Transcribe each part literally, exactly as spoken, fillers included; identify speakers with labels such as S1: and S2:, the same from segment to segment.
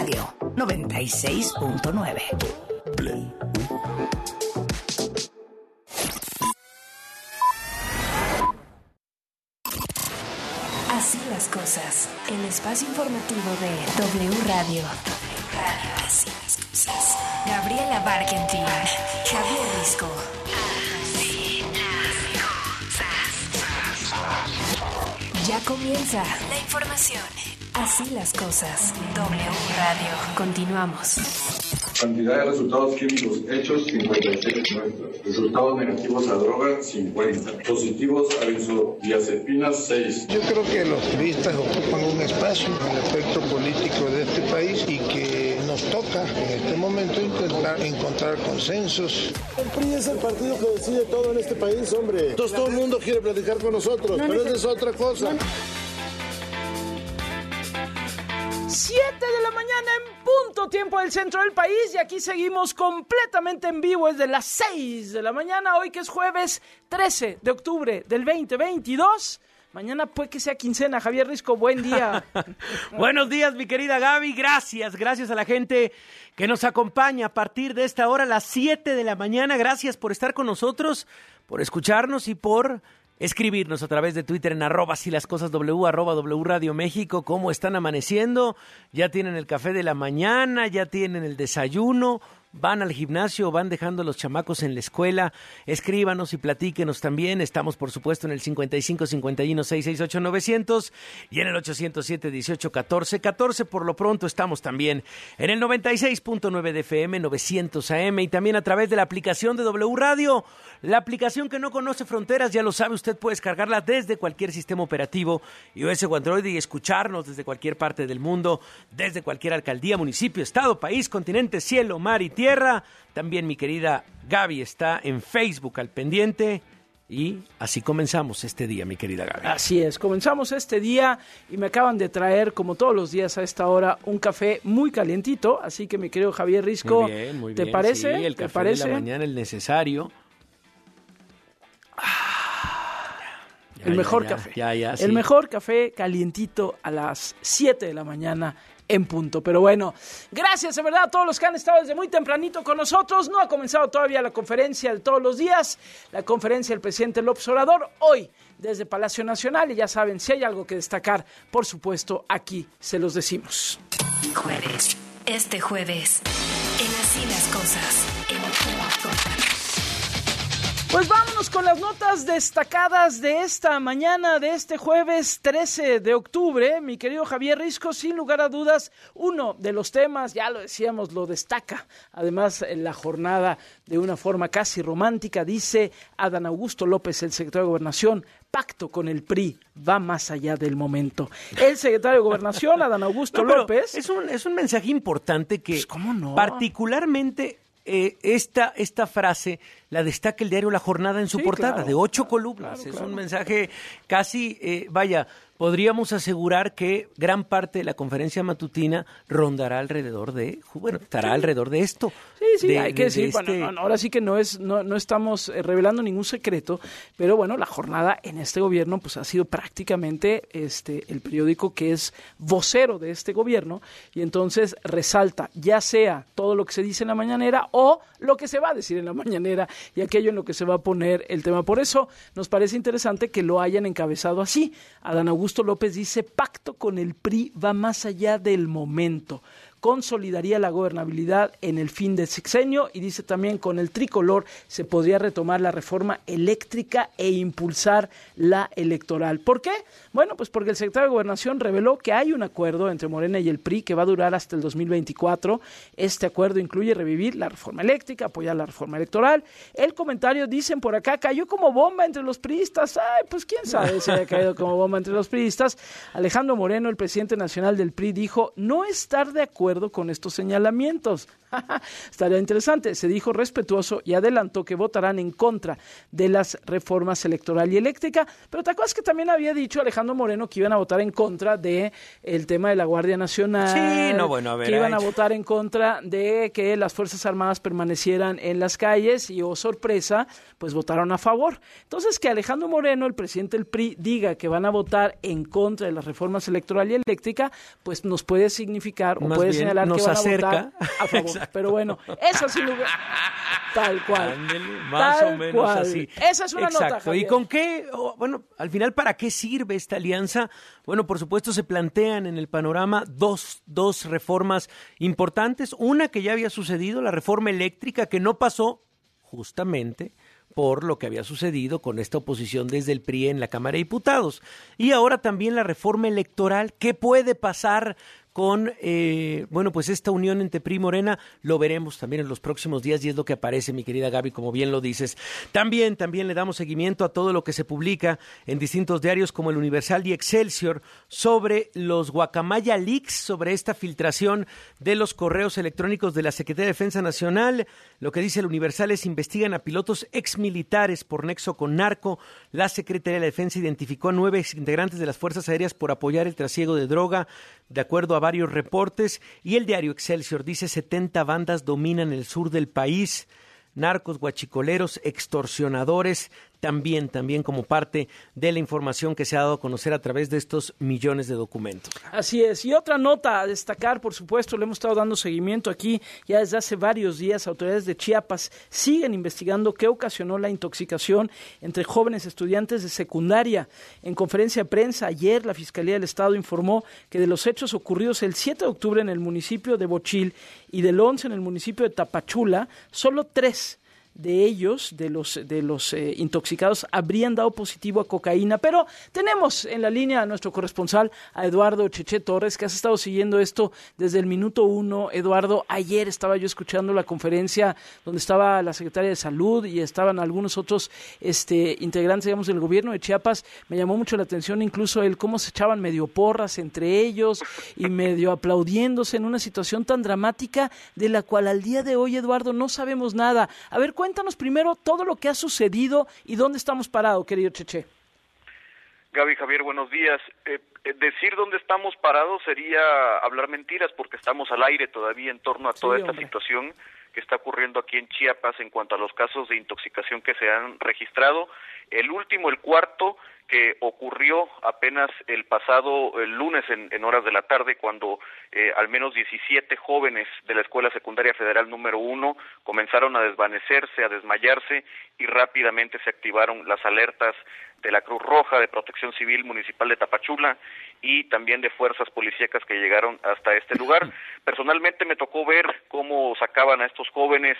S1: Radio noventa y seis punto nueve. Así las cosas. El espacio informativo de W Radio. W Radio. Así las cosas. Gabriela Barkentin, Javier Risco. Así las cosas. Ya comienza la información. Así las cosas. W Radio. Continuamos.
S2: Cantidad de resultados químicos hechos, cincuenta y seis muestras. Resultados negativos a droga, cincuenta. Positivos a benzodiazepina, seis.
S3: Yo creo que los turistas ocupan un espacio en el aspecto político de este país y que nos toca en este momento intentar encontrar consensos.
S4: El P R I es el partido que decide todo en este país, hombre. Entonces todo el mundo quiere platicar con nosotros, no, pero esa es otra cosa. No.
S5: siete de la mañana en punto, tiempo del centro del país, y aquí seguimos completamente en vivo desde las seis de la mañana, hoy que es jueves trece de octubre del veinte veintidós. Mañana puede que sea quincena. Javier Risco, buen día.
S6: Buenos días, mi querida Gaby, gracias, gracias a la gente que nos acompaña a partir de esta hora, a las siete de la mañana. Gracias por estar con nosotros, por escucharnos y por escribirnos a través de Twitter en arroba si las cosas W, arroba W Radio México. ¿Cómo están amaneciendo? ¿Ya tienen el café de la mañana? ¿Ya tienen el desayuno? ¿Van al gimnasio? ¿Van dejando a los chamacos en la escuela? Escríbanos y platíquenos también. Estamos, por supuesto, en el cincuenta y cinco cincuenta y uno sesenta y seis ocho novecientos y en el ochocientos siete dieciocho catorce catorce. Por lo pronto estamos también en el noventa y seis punto nueve de F M, novecientos A M, y también a través de la aplicación de W Radio, la aplicación que no conoce fronteras. Ya lo sabe, usted puede descargarla desde cualquier sistema operativo, iOS o Android, y escucharnos desde cualquier parte del mundo, desde cualquier alcaldía, municipio, estado, país, continente, cielo, mar y tierra. Tierra. También mi querida Gaby está en Facebook al pendiente. Y así comenzamos este día, mi querida Gaby.
S5: Así es, comenzamos este día y me acaban de traer, como todos los días a esta hora, un café muy calientito. Así que mi querido Javier Risco,
S6: muy bien, muy
S5: ¿te
S6: bien,
S5: parece?
S6: Sí, el
S5: ¿Te
S6: café
S5: parece?
S6: de la mañana, el necesario.
S5: El
S6: ya,
S5: mejor
S6: ya, ya,
S5: café.
S6: Ya, ya,
S5: el
S6: sí.
S5: mejor café calientito a las siete de la mañana en punto. Pero bueno, gracias de verdad a todos los que han estado desde muy tempranito con nosotros. No ha comenzado todavía la conferencia de todos los días, la conferencia del presidente López Obrador, hoy desde Palacio Nacional. Y ya saben, si hay algo que destacar, por supuesto, aquí se los decimos.
S1: Jueves, este jueves, en Así las cosas, en punto.
S5: Pues vámonos con las notas destacadas de esta mañana, de este jueves trece de octubre. Mi querido Javier Risco, sin lugar a dudas, uno de los temas, ya lo decíamos, lo destaca. Además, en la jornada, de una forma casi romántica, dice Adán Augusto López, el secretario de Gobernación: pacto con el P R I va más allá del momento. El secretario de Gobernación, Adán Augusto
S6: no,
S5: López...
S6: Es un, es un mensaje importante que,
S5: pues, ¿cómo no?
S6: particularmente... Eh, esta, esta frase la destaca el diario La Jornada en su
S5: sí,
S6: portada,
S5: claro,
S6: de ocho
S5: claro,
S6: columnas.
S5: Claro,
S6: es
S5: claro.
S6: un mensaje casi, eh, vaya, podríamos asegurar que gran parte de la conferencia matutina rondará alrededor de, bueno, estará sí. alrededor de esto.
S5: Sí, sí,
S6: de,
S5: hay que
S6: de,
S5: decir,
S6: de
S5: bueno,
S6: este...
S5: no, no, ahora sí que no es, no, no estamos revelando ningún secreto, pero bueno, La Jornada en este gobierno pues ha sido prácticamente este el periódico que es vocero de este gobierno, y entonces resalta ya sea todo lo que se dice en la mañanera o lo que se va a decir en la mañanera y aquello en lo que se va a poner el tema. Por eso nos parece interesante que lo hayan encabezado así. Adán Augusto López dice: pacto con el P R I va más allá del momento. Consolidaría la gobernabilidad en el fin del sexenio, y dice también: con el tricolor se podría retomar la reforma eléctrica e impulsar la electoral. ¿Por qué? Bueno, pues porque el secretario de Gobernación reveló que hay un acuerdo entre Morena y el P R I que va a durar hasta el dos mil veinticuatro. Este acuerdo incluye revivir la reforma eléctrica, apoyar la reforma electoral. El comentario, dicen por acá, cayó como bomba entre los priistas. Ay, pues quién sabe si haya caído como bomba entre los priistas. Alejandro Moreno, el presidente nacional del P R I, dijo no estar de acuerdo con estos señalamientos. Estaría interesante. Se dijo respetuoso y adelantó que votarán en contra de las reformas electoral y eléctrica. Pero te acuerdas que también había dicho Alejandro Moreno que iban a votar en contra de el tema de la Guardia Nacional.
S6: Sí, no, bueno, a ver.
S5: Que iban a votar en contra de que las Fuerzas Armadas permanecieran en las calles y, oh sorpresa, pues votaron a favor. Entonces, que Alejandro Moreno, el presidente del P R I, diga que van a votar en contra de las reformas electoral y eléctrica, pues nos puede significar o
S6: Más
S5: puede
S6: bien,
S5: señalar
S6: nos
S5: que van
S6: acerca.
S5: a votar a favor.
S6: Exacto.
S5: Pero bueno, esa sin lugar, tal cual.
S6: Ándele, más
S5: tal
S6: o menos
S5: cual.
S6: así.
S5: Esa es una
S6: Exacto.
S5: nota, Javier.
S6: ¿Y con qué? Oh, bueno, al final, ¿para qué sirve esta alianza? Bueno, por supuesto, se plantean en el panorama dos, dos reformas importantes. Una que ya había sucedido, la reforma eléctrica, que no pasó justamente por lo que había sucedido con esta oposición desde el P R I en la Cámara de Diputados. Y ahora también la reforma electoral. ¿Qué puede pasar con, eh, bueno, pues esta unión entre P R I y Morena? Lo veremos también en los próximos días y es lo que aparece, mi querida Gaby, como bien lo dices. También, también le damos seguimiento a todo lo que se publica en distintos diarios como el Universal y Excelsior sobre los Guacamaya Leaks, sobre esta filtración de los correos electrónicos de la Secretaría de Defensa Nacional. Lo que dice el Universal es: investigan a pilotos exmilitares por nexo con narco. La Secretaría de Defensa identificó a nueve integrantes de las Fuerzas Aéreas por apoyar el trasiego de droga, de acuerdo a varios reportes. Y el diario Excelsior dice: setenta bandas dominan el sur del país, narcos, guachicoleros, extorsionadores, también, también como parte de la información que se ha dado a conocer a través de estos millones de documentos.
S5: Así es. Y otra nota a destacar, por supuesto, le hemos estado dando seguimiento aquí ya desde hace varios días. Autoridades de Chiapas siguen investigando qué ocasionó la intoxicación entre jóvenes estudiantes de secundaria. En conferencia de prensa ayer, la Fiscalía del Estado informó que de los hechos ocurridos el siete de octubre en el municipio de Bochil y del once en el municipio de Tapachula, solo tres de ellos, de los de los eh, intoxicados, habrían dado positivo a cocaína. Pero tenemos en la línea a nuestro corresponsal, a Eduardo Cheche Torres, que has estado siguiendo esto desde el minuto uno. Eduardo, ayer estaba yo escuchando la conferencia donde estaba la secretaria de Salud y estaban algunos otros este integrantes, digamos, del gobierno de Chiapas. Me llamó mucho la atención incluso el cómo se echaban medio porras entre ellos y medio aplaudiéndose en una situación tan dramática de la cual al día de hoy, Eduardo, no sabemos nada. A ver, cuéntanos primero todo lo que ha sucedido y dónde estamos parados, querido Cheche.
S7: Gaby, Javier, buenos días. Eh, decir dónde estamos parados sería hablar mentiras, porque estamos al aire todavía en torno a toda sí, esta hombre. situación que está ocurriendo aquí en Chiapas en cuanto a los casos de intoxicación que se han registrado. El último, el cuarto, que ocurrió apenas el pasado el lunes en, en horas de la tarde, cuando eh, al menos diecisiete jóvenes de la Escuela Secundaria Federal número uno comenzaron a desvanecerse, a desmayarse, y rápidamente se activaron las alertas de la Cruz Roja, de Protección Civil Municipal de Tapachula y también de fuerzas policíacas que llegaron hasta este lugar. Personalmente me tocó ver cómo sacaban a estos jóvenes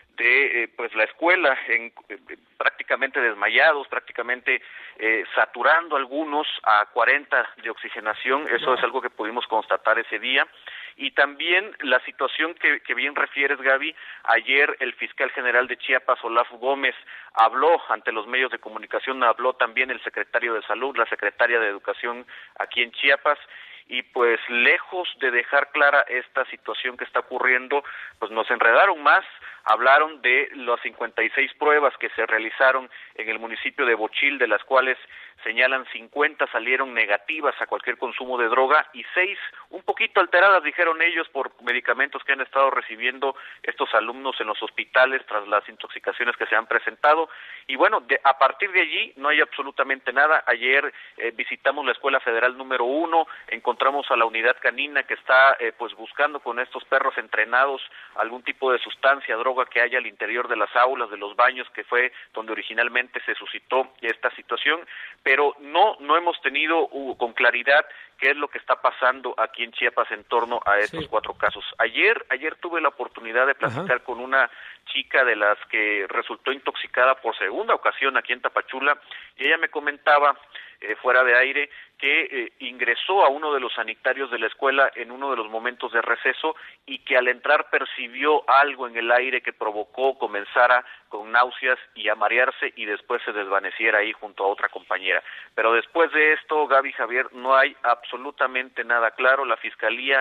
S7: de eh, pues la escuela, en, eh, prácticamente desmayados, prácticamente eh, saturando algunos a cuarenta de oxigenación. Eso es algo que pudimos constatar ese día. Y también la situación que, que bien refieres, Gaby. Ayer el fiscal general de Chiapas, Olaf Gómez, habló ante los medios de comunicación, habló también el secretario de Salud, la secretaria de Educación aquí en Chiapas, y pues lejos de dejar clara esta situación que está ocurriendo, pues nos enredaron más. Hablaron de las cincuenta y seis pruebas que se realizaron en el municipio de Bochil, de las cuales señalan cincuenta salieron negativas a cualquier consumo de droga y seis un poquito alteradas, dijeron ellos, por medicamentos que han estado recibiendo estos alumnos en los hospitales tras las intoxicaciones que se han presentado. Y bueno, de, a partir de allí no hay absolutamente nada. Ayer eh, visitamos la Escuela Federal número uno, encontramos a la unidad canina que está eh, pues buscando con estos perros entrenados algún tipo de sustancia, droga que haya al interior de las aulas, de los baños, que fue donde originalmente se suscitó esta situación, pero no no hemos tenido uh, con claridad qué es lo que está pasando aquí en Chiapas en torno a estos sí. cuatro casos. Ayer ayer tuve la oportunidad de platicar Ajá. con una chica de las que resultó intoxicada por segunda ocasión aquí en Tapachula, y ella me comentaba eh, fuera de aire que eh, ingresó a uno de los sanitarios de la escuela en uno de los momentos de receso y que al entrar percibió algo en el aire que provocó comenzara con náuseas y a marearse y después se desvaneciera ahí junto a otra compañera. Pero después de esto, Gaby, Javier, no hay absolutamente nada claro. La Fiscalía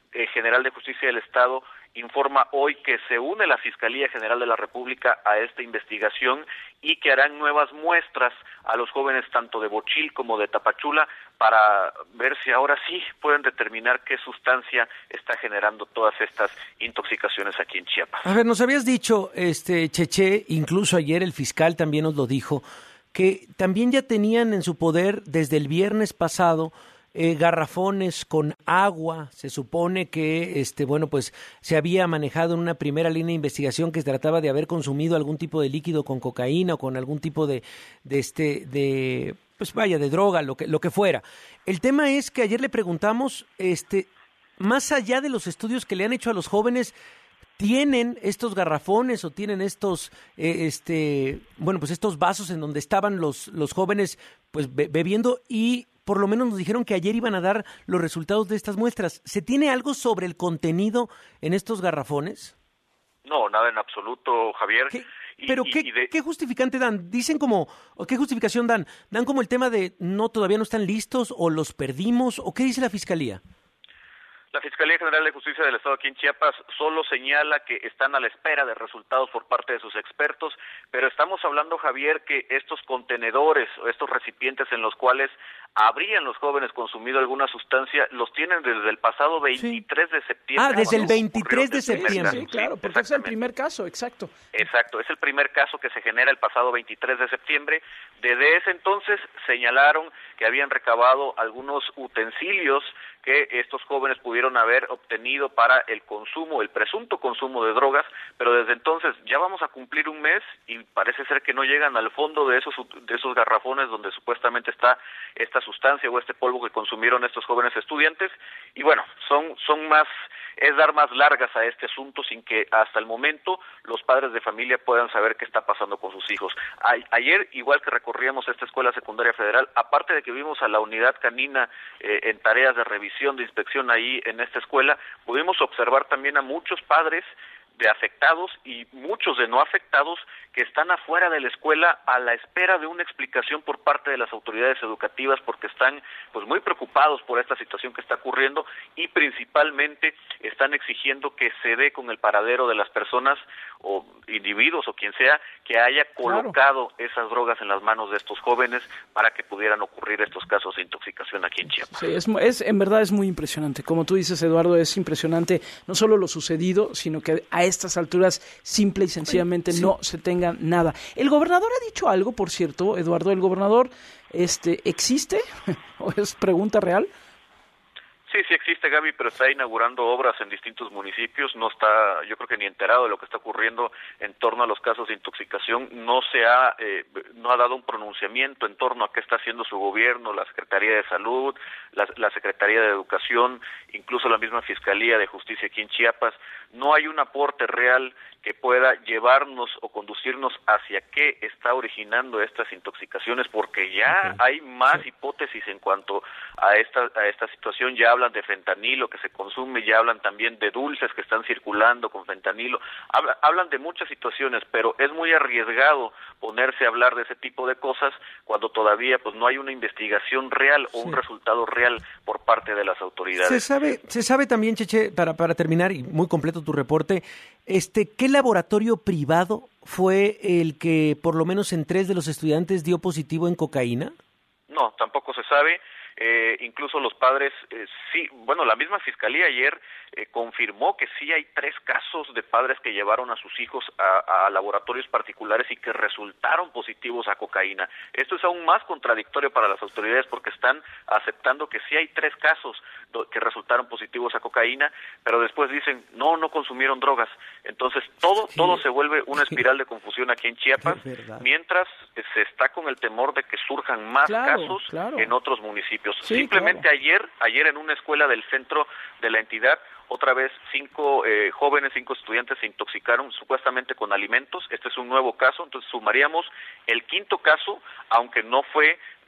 S7: eh, General de Justicia del Estado informa hoy que se une la Fiscalía General de la República a esta investigación y que harán nuevas muestras a los jóvenes tanto de Bochil como de Tapachula para ver si ahora sí pueden determinar qué sustancia está generando todas estas intoxicaciones aquí en Chiapas.
S6: A ver, nos habías dicho, este Cheche, incluso ayer el fiscal también nos lo dijo, que también ya tenían en su poder desde el viernes pasado Eh, garrafones con agua. Se supone que este bueno pues se había manejado en una primera línea de investigación que se trataba de haber consumido algún tipo de líquido con cocaína o con algún tipo de de este de pues vaya de droga, lo que lo que fuera. El tema es que ayer le preguntamos, este más allá de los estudios que le han hecho a los jóvenes, ¿tienen estos garrafones o tienen estos eh, este bueno pues estos vasos en donde estaban los los jóvenes pues be- bebiendo y por lo menos nos dijeron que ayer iban a dar los resultados de estas muestras? ¿Se tiene algo sobre el contenido en estos garrafones?
S7: No, nada en absoluto, Javier.
S6: ¿Qué?
S7: Y,
S6: ¿Pero
S7: y,
S6: qué,
S7: y de...
S6: qué justificante dan? ¿Dicen como, o qué justificación dan? ¿Dan como el tema de no, todavía no están listos o los perdimos? ¿O qué dice la Fiscalía?
S7: La Fiscalía General de Justicia del Estado aquí en Chiapas solo señala que están a la espera de resultados por parte de sus expertos, pero estamos hablando, Javier, que estos contenedores o estos recipientes en los cuales habrían los jóvenes consumido alguna sustancia, los tienen desde el pasado veintitrés sí. de septiembre.
S6: Ah, desde el veintitrés de septiembre.
S5: Sí, claro, porque es el primer caso, exacto.
S7: Exacto, es el primer caso que se genera el pasado veintitrés de septiembre. Desde ese entonces señalaron que habían recabado algunos utensilios que estos jóvenes pudieron haber obtenido para el consumo, el presunto consumo de drogas, pero desde entonces ya vamos a cumplir un mes y parece ser que no llegan al fondo de esos de esos garrafones donde supuestamente está esta sustancia o este polvo que consumieron estos jóvenes estudiantes, y bueno, son son más es dar más largas a este asunto sin que hasta el momento los padres de familia puedan saber qué está pasando con sus hijos. A, ayer, igual que recorríamos esta escuela secundaria federal, aparte de que vimos a la unidad canina eh, en tareas de revisión, de inspección ahí en esta escuela, pudimos observar también a muchos padres de afectados y muchos de no afectados que están afuera de la escuela a la espera de una explicación por parte de las autoridades educativas porque están pues muy preocupados por esta situación que está ocurriendo y principalmente están exigiendo que se dé con el paradero de las personas o individuos o quien sea que haya colocado claro. esas drogas en las manos de estos jóvenes para que pudieran ocurrir estos casos de intoxicación aquí en Chiapas.
S5: Sí, es, es en verdad es muy impresionante. Como tú dices, Eduardo, es impresionante no solo lo sucedido, sino que a estas alturas simple y sencillamente sí. no se tenga nada. ¿El gobernador ha dicho algo, por cierto, Eduardo? ¿El gobernador este existe? ¿O es pregunta real?
S7: Sí, sí existe, Gaby, pero está inaugurando obras en distintos municipios, no está, yo creo que ni enterado de lo que está ocurriendo en torno a los casos de intoxicación, no se ha, eh, no ha dado un pronunciamiento en torno a qué está haciendo su gobierno, la Secretaría de Salud, la, la Secretaría de Educación, incluso la misma Fiscalía de Justicia aquí en Chiapas. No hay un aporte real que pueda llevarnos o conducirnos hacia qué está originando estas intoxicaciones, porque ya okay. hay más hipótesis en cuanto a esta a esta situación. Ya hablan de fentanilo que se consume, ya hablan también de dulces que están circulando con fentanilo, habla, hablan de muchas situaciones, pero es muy arriesgado ponerse a hablar de ese tipo de cosas cuando todavía pues no hay una investigación real o sí. un resultado real por parte de las autoridades.
S6: Se sabe, se sabe también, Cheche, para para terminar y muy completo tu reporte, este, ¿qué laboratorio privado fue el que por lo menos en tres de los estudiantes dio positivo en cocaína?
S7: No, tampoco se sabe. Eh, incluso los padres, eh, sí, bueno, la misma Fiscalía ayer eh, confirmó que sí hay tres casos de padres que llevaron a sus hijos a, a laboratorios particulares y que resultaron positivos a cocaína. Esto es aún más contradictorio para las autoridades porque están aceptando que sí hay tres casos que resultaron positivos a cocaína, pero después dicen, no, no consumieron drogas. Entonces, todo sí. todo se vuelve una espiral de confusión aquí en Chiapas, mientras se está con el temor de que surjan más
S5: claro,
S7: casos
S5: claro.
S7: en otros municipios.
S5: Sí,
S7: Simplemente claro. ayer, ayer en una escuela del centro de la entidad, otra vez cinco eh, jóvenes, cinco estudiantes se intoxicaron supuestamente con alimentos. Este es un nuevo caso, entonces sumaríamos el quinto caso, aunque no fue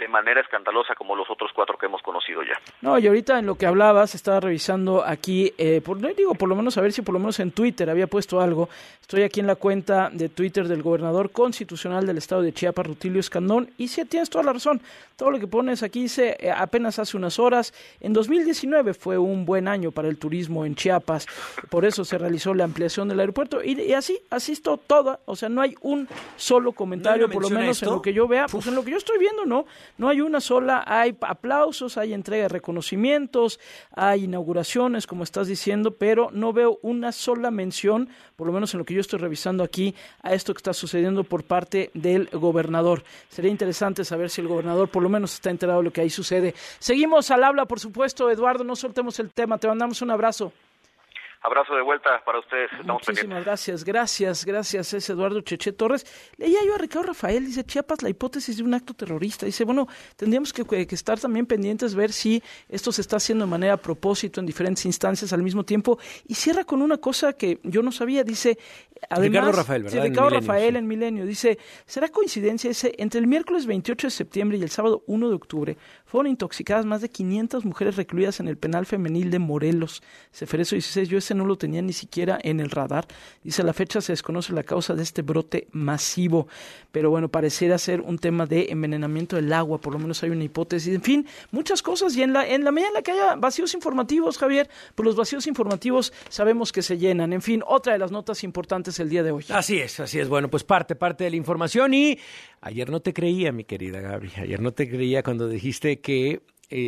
S7: de manera escandalosa como los otros cuatro que hemos conocido ya.
S5: No, y ahorita en lo que hablabas, estaba revisando aquí, eh, por, digo, por lo menos a ver si por lo menos en Twitter había puesto algo. Estoy aquí en la cuenta de Twitter del gobernador constitucional del estado de Chiapas, Rutilio Escandón, y sí, tienes toda la razón. Todo lo que pones aquí dice, eh, apenas hace unas horas, en dos mil diecinueve fue un buen año para el turismo en Chiapas, por eso se realizó la ampliación del aeropuerto, y, y así, así está toda, o sea, no hay un solo comentario,
S6: ¿No
S5: por lo menos
S6: esto?
S5: en lo que yo vea, pues en lo que yo estoy viendo, no, no hay una sola, hay aplausos, hay entrega de reconocimientos, hay inauguraciones, como estás diciendo, pero no veo una sola mención, por lo menos en lo que yo estoy revisando aquí, a esto que está sucediendo por parte del gobernador. Sería interesante saber si el gobernador por lo menos está enterado de lo que ahí sucede. Seguimos al habla, por supuesto, Eduardo, no soltemos el tema, te mandamos un abrazo.
S7: Abrazo de vuelta para ustedes. Estamos
S5: Muchísimas
S7: pendientes.
S5: gracias, gracias, gracias. Es Eduardo Cheche Torres. Leía yo a Ricardo Rafael, dice Chiapas, la hipótesis de un acto terrorista. Dice, bueno, tendríamos que, que estar también pendientes, ver si esto se está haciendo de manera a propósito en diferentes instancias al mismo tiempo. Y cierra con una cosa que yo no sabía, dice, además,
S6: Ricardo Rafael, ¿verdad?
S5: Sí, Ricardo
S6: en Milenio,
S5: Rafael
S6: sí.
S5: en Milenio, dice, ¿será coincidencia? Dice, entre el miércoles veintiocho de septiembre y el sábado uno de octubre fueron intoxicadas más de quinientas mujeres recluidas en el penal femenil de Morelos. Ceferezo dieciséis, yo ese no lo tenía ni siquiera en el radar. Dice, a la fecha se desconoce la causa de este brote masivo, pero bueno, pareciera ser un tema de envenenamiento del agua, por lo menos hay una hipótesis. En fin, muchas cosas, y en la, en la medida en la que haya vacíos informativos, Javier, pues los vacíos informativos sabemos que se llenan. En fin, otra de las notas importantes el día de hoy.
S6: Así es, así es. Bueno, pues parte, parte de la información. Y ayer no te creía, mi querida Gaby, ayer no te creía cuando dijiste que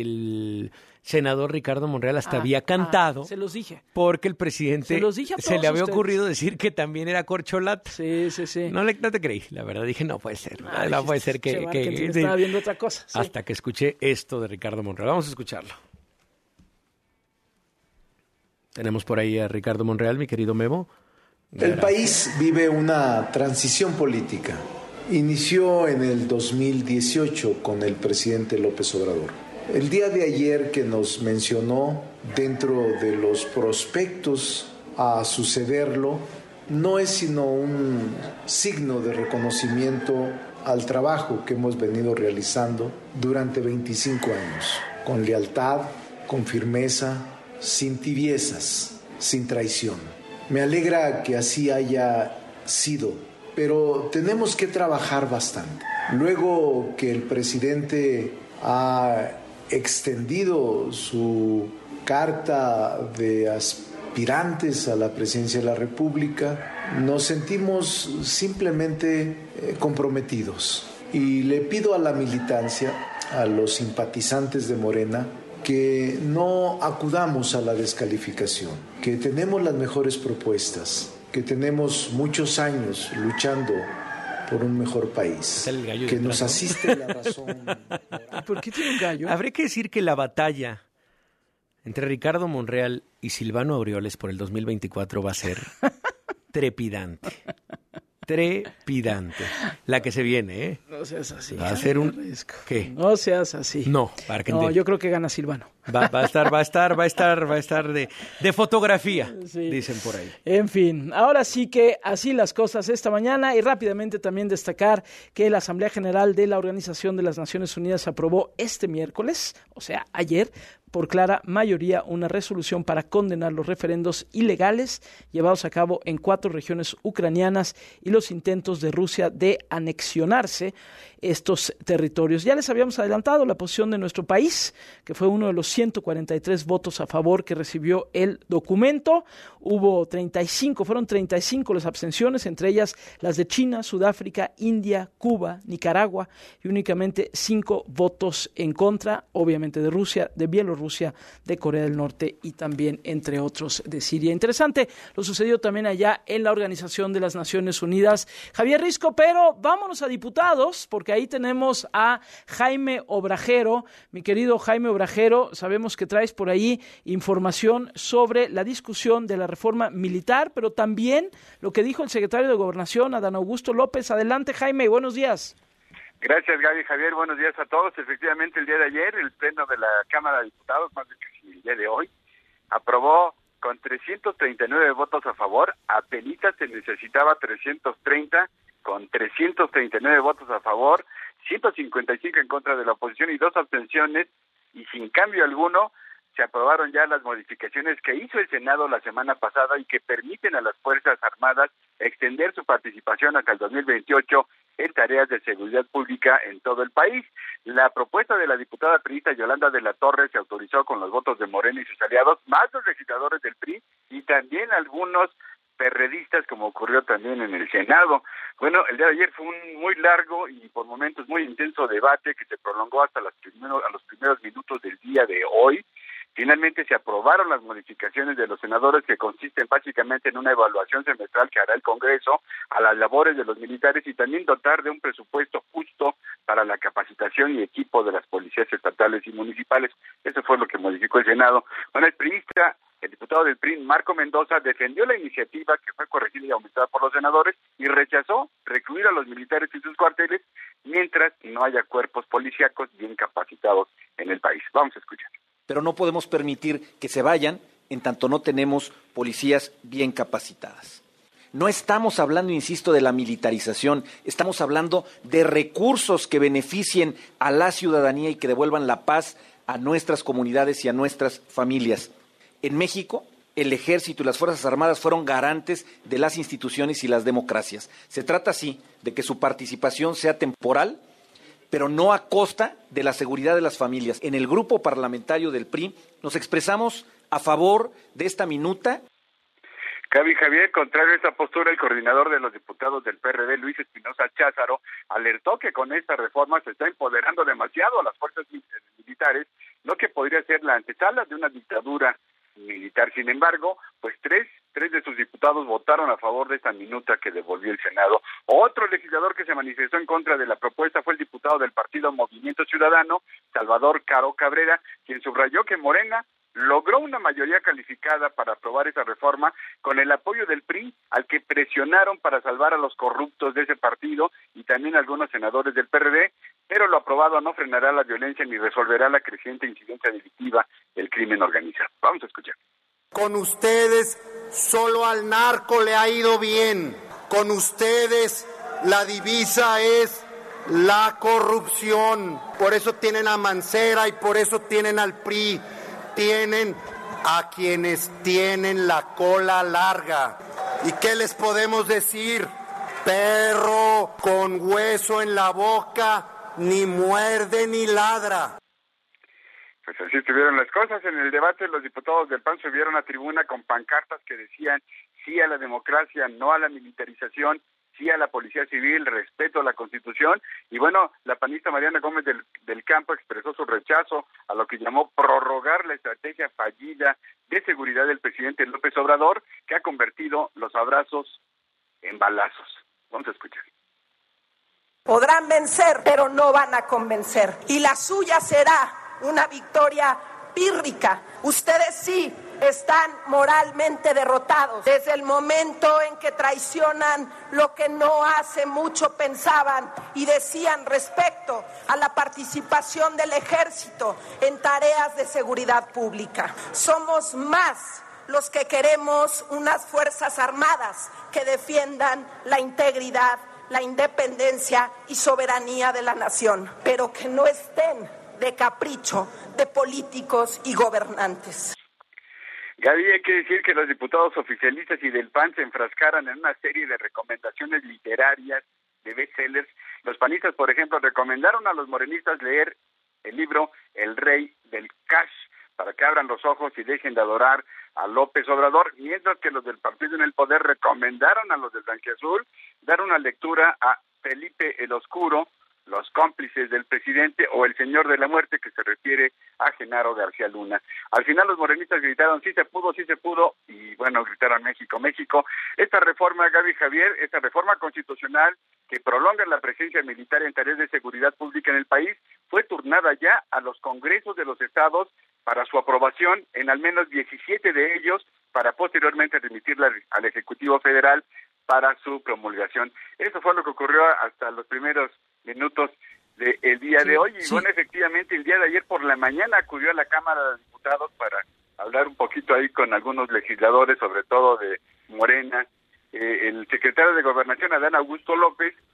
S6: el senador Ricardo Monreal hasta
S5: Ah,
S6: había cantado.
S5: ah, se los dije.
S6: Porque el presidente
S5: Se los dije a
S6: se
S5: todos
S6: le había
S5: ustedes.
S6: ocurrido decir que también era corcholata.
S5: Sí, sí, sí.
S6: No, le, no te creí, la verdad. Dije, no puede ser.
S5: Ah,
S6: no puede
S5: dijiste,
S6: ser que...
S5: che,
S6: que-
S5: Barkentin,
S6: sí.
S5: estaba viendo otra cosa. Sí.
S6: Hasta que escuché esto de Ricardo Monreal. Vamos a escucharlo. Tenemos por ahí a Ricardo Monreal, mi querido Memo.
S8: El país vive una transición política. Inició en el dos mil dieciocho con el presidente López Obrador. El día de ayer que nos mencionó dentro de los prospectos a sucederlo, no es sino un signo de reconocimiento al trabajo que hemos venido realizando durante veinticinco años, con lealtad, con firmeza, sin tibiezas, sin traición. Me alegra que así haya sido, pero tenemos que trabajar bastante. Luego que el presidente ha extendido su carta de aspirantes a la presidencia de la República, nos sentimos simplemente eh, comprometidos. Y le pido a la militancia, a los simpatizantes de Morena, que no acudamos a la descalificación, que tenemos las mejores propuestas, que tenemos muchos años luchando por un mejor país,
S6: el gallo
S8: que
S6: detrás,
S8: nos
S6: ¿no?
S8: asiste la razón.
S5: ¿Por qué tiene un gallo?
S6: Habría que decir que la batalla entre Ricardo Monreal y Silvano Aureoles por el dos mil veinticuatro va a ser trepidante. Trepidante. La que se viene, ¿eh?
S5: No seas así.
S6: Va a ser un...
S5: Risco.
S6: ¿Qué?
S5: No seas así.
S6: No, Barkentin.
S5: No, yo creo que gana Silvano.
S6: Va, va a estar, va a estar, va a estar, va a estar de, de fotografía,
S5: Sí.
S6: dicen por ahí.
S5: En fin, ahora sí que así las cosas esta mañana, y rápidamente también destacar que la Asamblea General de la Organización de las Naciones Unidas aprobó este miércoles, o sea, ayer, por clara mayoría una resolución para condenar los referendos ilegales llevados a cabo en cuatro regiones ucranianas y los intentos de Rusia de anexionarse estos territorios. Ya les habíamos adelantado la posición de nuestro país, que fue uno de los ciento cuarenta y tres votos a favor que recibió el documento. Hubo treinta y cinco, fueron treinta y cinco las abstenciones, entre ellas las de China, Sudáfrica, India, Cuba, Nicaragua, y únicamente cinco votos en contra, obviamente de Rusia, de Bielorrusia, de Corea del Norte y también, entre otros, de Siria. Interesante lo sucedido también allá en la Organización de las Naciones Unidas. Javier Risco, pero vámonos a diputados, porque ahí tenemos a Jaime Obrajero. Mi querido Jaime Obrajero, sabemos que traes por ahí información sobre la discusión de la reforma militar, pero también lo que dijo el secretario de Gobernación, Adán Augusto López. Adelante, Jaime, buenos días.
S9: Gracias, Gaby. Javier, buenos días a todos. Efectivamente, el día de ayer, el Pleno de la Cámara de Diputados, más bien que el día de hoy, aprobó con trescientos treinta y nueve votos a favor. Apenitas se necesitaba trescientos treinta, con trescientos treinta y nueve votos a favor, ciento cincuenta y cinco en contra de la oposición y dos abstenciones, y sin cambio alguno, se aprobaron ya las modificaciones que hizo el Senado la semana pasada y que permiten a las Fuerzas Armadas extender su participación hasta el dos mil veintiocho en tareas de seguridad pública en todo el país. La propuesta de la diputada priista Yolanda de la Torre se autorizó con los votos de Morena y sus aliados, más los legisladores del P R I y también algunos perredistas, como ocurrió también en el Senado. Bueno, el día de ayer fue un muy largo y por momentos muy intenso debate que se prolongó hasta los primeros, a los primeros minutos del día de hoy. Finalmente se aprobaron las modificaciones de los senadores que consisten básicamente en una evaluación semestral que hará el Congreso a las labores de los militares y también dotar de un presupuesto justo para la capacitación y equipo de las policías estatales y municipales. Eso fue lo que modificó el Senado. Bueno, el priista, el diputado del P R I, Marco Mendoza, defendió la iniciativa que fue corregida y aumentada por los senadores y rechazó recluir a los militares en sus cuarteles mientras no haya cuerpos policíacos bien capacitados en el país. Vamos a escuchar.
S10: Pero no podemos permitir que se vayan en tanto no tenemos policías bien capacitadas. No estamos hablando, insisto, de la militarización, estamos hablando de recursos que beneficien a la ciudadanía y que devuelvan la paz a nuestras comunidades y a nuestras familias. En México, el Ejército y las Fuerzas Armadas fueron garantes de las instituciones y las democracias. Se trata, sí, de que su participación sea temporal, pero no a costa de la seguridad de las familias. En el grupo parlamentario del P R I nos expresamos a favor de esta minuta.
S9: Gaby Javier, contrario a esta postura, el coordinador de los diputados del P R D, Luis Espinosa Cházaro, alertó que con esta reforma se está empoderando demasiado a las fuerzas militares, lo que podría ser la antesala de una dictadura militar. Sin embargo, pues tres, tres de sus diputados votaron a favor de esta minuta que devolvió el Senado. Otro legislador que se manifestó en contra de la propuesta fue el diputado del partido Movimiento Ciudadano, Salvador Caro Cabrera, quien subrayó que Morena logró una mayoría calificada para aprobar esa reforma con el apoyo del P R I, al que presionaron para salvar a los corruptos de ese partido y también algunos senadores del P R D, pero lo aprobado no frenará la violencia ni resolverá la creciente incidencia delictiva del crimen organizado. Vamos a escuchar.
S11: Con ustedes solo al narco le ha ido bien. Con ustedes la divisa es la corrupción. Por eso tienen a Mancera y por eso tienen al P R I. Tienen a quienes tienen la cola larga. ¿Y qué les podemos decir? Perro con hueso en la boca, ni muerde ni ladra.
S9: Pues así estuvieron las cosas. En el debate, los diputados del P A N subieron a tribuna con pancartas que decían sí a la democracia, no a la militarización, sí a la policía civil, respeto a la Constitución. Y bueno, la panista Mariana Gómez del, del Campo expresó su rechazo a lo que llamó prorrogar la estrategia fallida de seguridad del presidente López Obrador, que ha convertido los abrazos en balazos. Vamos a escuchar.
S12: Podrán vencer, pero no van a convencer. Y la suya será una victoria pírrica. Ustedes sí están moralmente derrotados desde el momento en que traicionan lo que no hace mucho pensaban y decían respecto a la participación del ejército en tareas de seguridad pública. Somos más los que queremos unas fuerzas armadas que defiendan la integridad, la independencia y soberanía de la nación, pero que no estén de capricho de políticos y gobernantes.
S9: Gaby, hay que decir que los diputados oficialistas y del P A N se enfrascaran en una serie de recomendaciones literarias de bestsellers. Los panistas, por ejemplo, recomendaron a los morenistas leer el libro El Rey del Cash para que abran los ojos y dejen de adorar a López Obrador, mientras que los del partido en el poder recomendaron a los del Blanquiazul dar una lectura a Felipe el Oscuro, Los cómplices del presidente, o El Señor de la Muerte, que se refiere a Genaro García Luna. Al final los morenistas gritaron sí se pudo, sí se pudo, y bueno, gritaron México, México. Esta reforma, Gaby Javier, esta reforma constitucional que prolonga la presencia militar en tareas de seguridad pública en el país, fue turnada ya a los congresos de los estados para su aprobación, en al menos diecisiete de ellos, para posteriormente remitirla al Ejecutivo Federal para su promulgación. Eso fue lo que ocurrió hasta los primeros minutos del día sí, de hoy. Y sí. Bueno, efectivamente, el día de ayer por la mañana acudió a la Cámara de Diputados para hablar un poquito ahí con algunos legisladores, sobre todo de Morena. Eh, el secretario de Gobernación, Adán Augusto López,